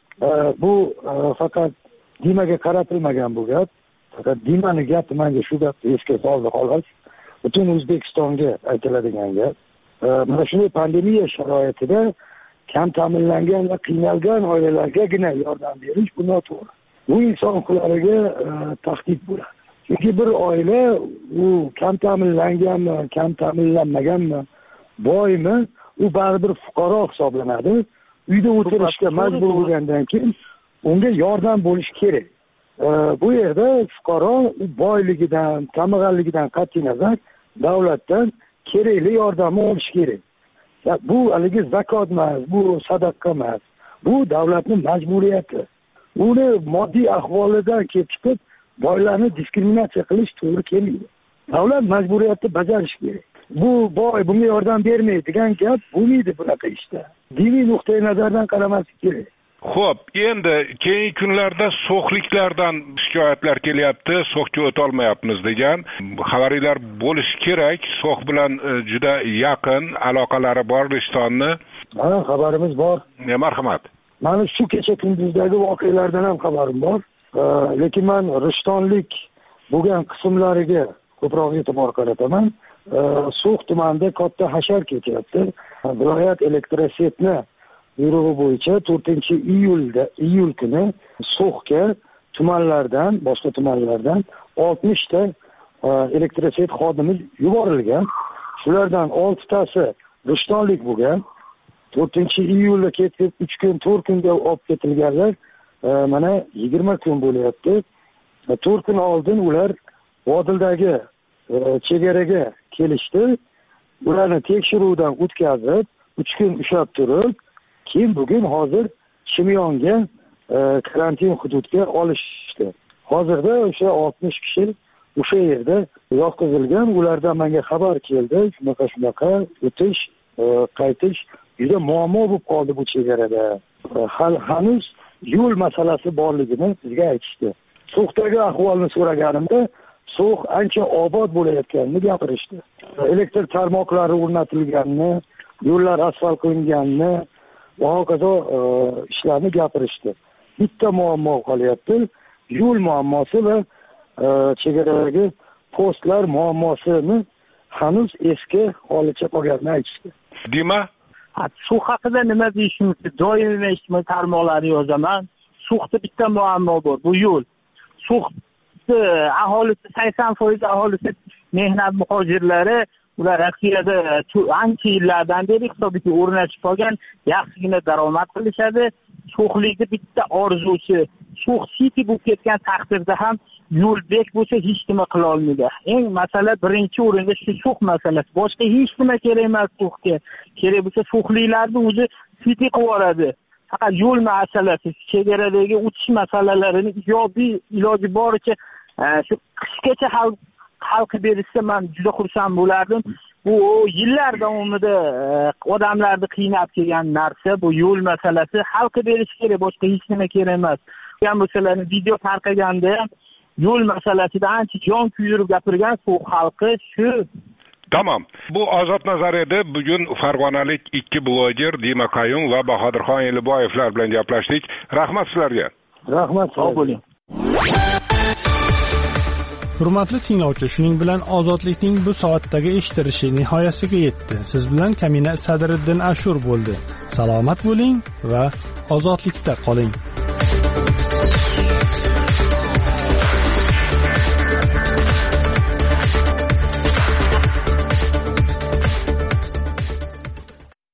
Bu faqat Dimaga qaratilmagan bu gap. Faqat Dimani gapi menga shu gapni esga soldi xolos. Butun O'zbekistonga aytiladigan gap. Mana shunday pandemiya sharoitida kam ta'minlangan va qiynalgan oilalargagina yordam berish bu noto'g'ri. Bu inson huquqlariga tahdid bo'ladi. Chunki bir oila u kam ta'minlanganmi, kam ta'minlanmaganmi, boymi, u baribir fuqaro hisoblanadi. Uyda o'tirishga majbur bo'lgandan keyin unga yordam bo'lish kerak. Bu yerda fuqaro boyligidan, kambag'alligidan qat'iy nazar davlatdan kerakli yordamni olish kerak. Bu haligi zakot emas, bu sadaqa emas. Bu davlatning majburiyati. Uni moddiy ahvolidan kelib chiqib, boylarni diskriminatsiya qilish to'g'ri kelmaydi. Davlat majburiyatni bajarish kerak. Bu boy bunga yordam bermaydi degan gap bo'lmaydi bunaqa ishda. Diniy nuqtai nazardan qaramaslik kerak. Xo'p, endi keyingi kunlarda so'xliklardan shikoyatlar kelyapti, so'xga o'ta olmayapmiz degan xabarlar bo'lishi kerak. So'x bilan juda yaqin aloqalari bor Rishtonni. Xabarimiz bor. Marhamat. Mana shu kecha kunduzdagi voqealardan ham xabarim bor. Lekin men Rishtonlik bo'lgan qismlariga ko'proq e'tibor qarataman. So'x tumanida katta hashar ketyapti. Viloyat elektrosetni buyrug'i bo'yicha 4-iyul kuni So'xga tumanlardan, boshqa tumanlardan 60 ta elektroset xodimi yuborilgan. Shulardan 6 tasi Rishtonlik bo'lgan. 4-iyulda ketib 3 kun, 4 kunga olib ketilganlar mana 20 kun bo'lyapti. 4 kun oldin ular Vodildagi chegaraga kelishdi. Ularni tekshiruvdan o'tkazib, 3 kun ushlab turib, keyin bugun hozir Chimyonga karantin hududiga olishdi. Hozirda o'sha 60 kishi o'sha yerda yotqizilgan. Ulardan menga xabar keldi, shunaqa o'tish, qaytish juda muammo bo'lib qoldi bu chegarada. Hanuz yo'l masalasi borligini bizga aytishdi. So'xdagi ahvolni so'raganimda, So'x ancha obod bo'layotganini gapirishdi. Elektr tarmoqlari o'rnatilganini, yo'llar asfalt qilinganini va hokazo ishlarni gapirishdi. bitta muammo qolyapti. Yo'l muammosi va chegaradagi postlar muammosini hanuz eski holicha qolganini aytishdi. Dima? Suv haqida nima deyishimiz? Doim ijtimoiy tarmoqlarda yozaman. Suvda bitta muammo bor, bu yo'l. Suvda aholisi 80% aholisi mehnat muhojirlari, ular Rossiyada ancha yillardan beri hisobga o'rnashib qolgan, yaxshigina daromad qilishadi. Suvlikda bitta orzusi, suv city bo'lib ketgan taqdirda ham yo'lbek bo'lsa hech nima qila olmaydi. Eng masala birinchi o'rinda shu suv masalasi. Boshqa hech nima kerak emas suvga. Kerak bo'lsa suvliklarni o'zi city qilib yuboradi. Faqat yo'l masalasi, chegaradagi o'tish masalalarini ijobiy iloji boricha shu qishgacha hal qilib berishsa men juda xursand bo'lardim. Bu yillar davomida odamlarni qiynab kelgan narsa, bu yo'l masalasi hal qilib berish kerak, boshqa hech nima kerak emas. Ham bo'lsalarni video tarqaganda ham yo'l masalasida ancha jon kuydirib gapirgan so'q xalqi shu. Tamam. Bu Ozod nazar edi. Bugun Farg'onalik ikki bloger Dima Qayum va Bahodirxon Eliboyevlar bilan gaplashdik. Rahmat sizlarga. Rahmat, sog' bo'ling. Hurmatli tinglovchi, shuning bilan Ozodlikning bu soatdagi eshitilishi nihoyasiga yetdi. Siz bilan Kamina Sadriddin Ashur bo'ldi. Salomat bo'ling va ozodlikda qoling.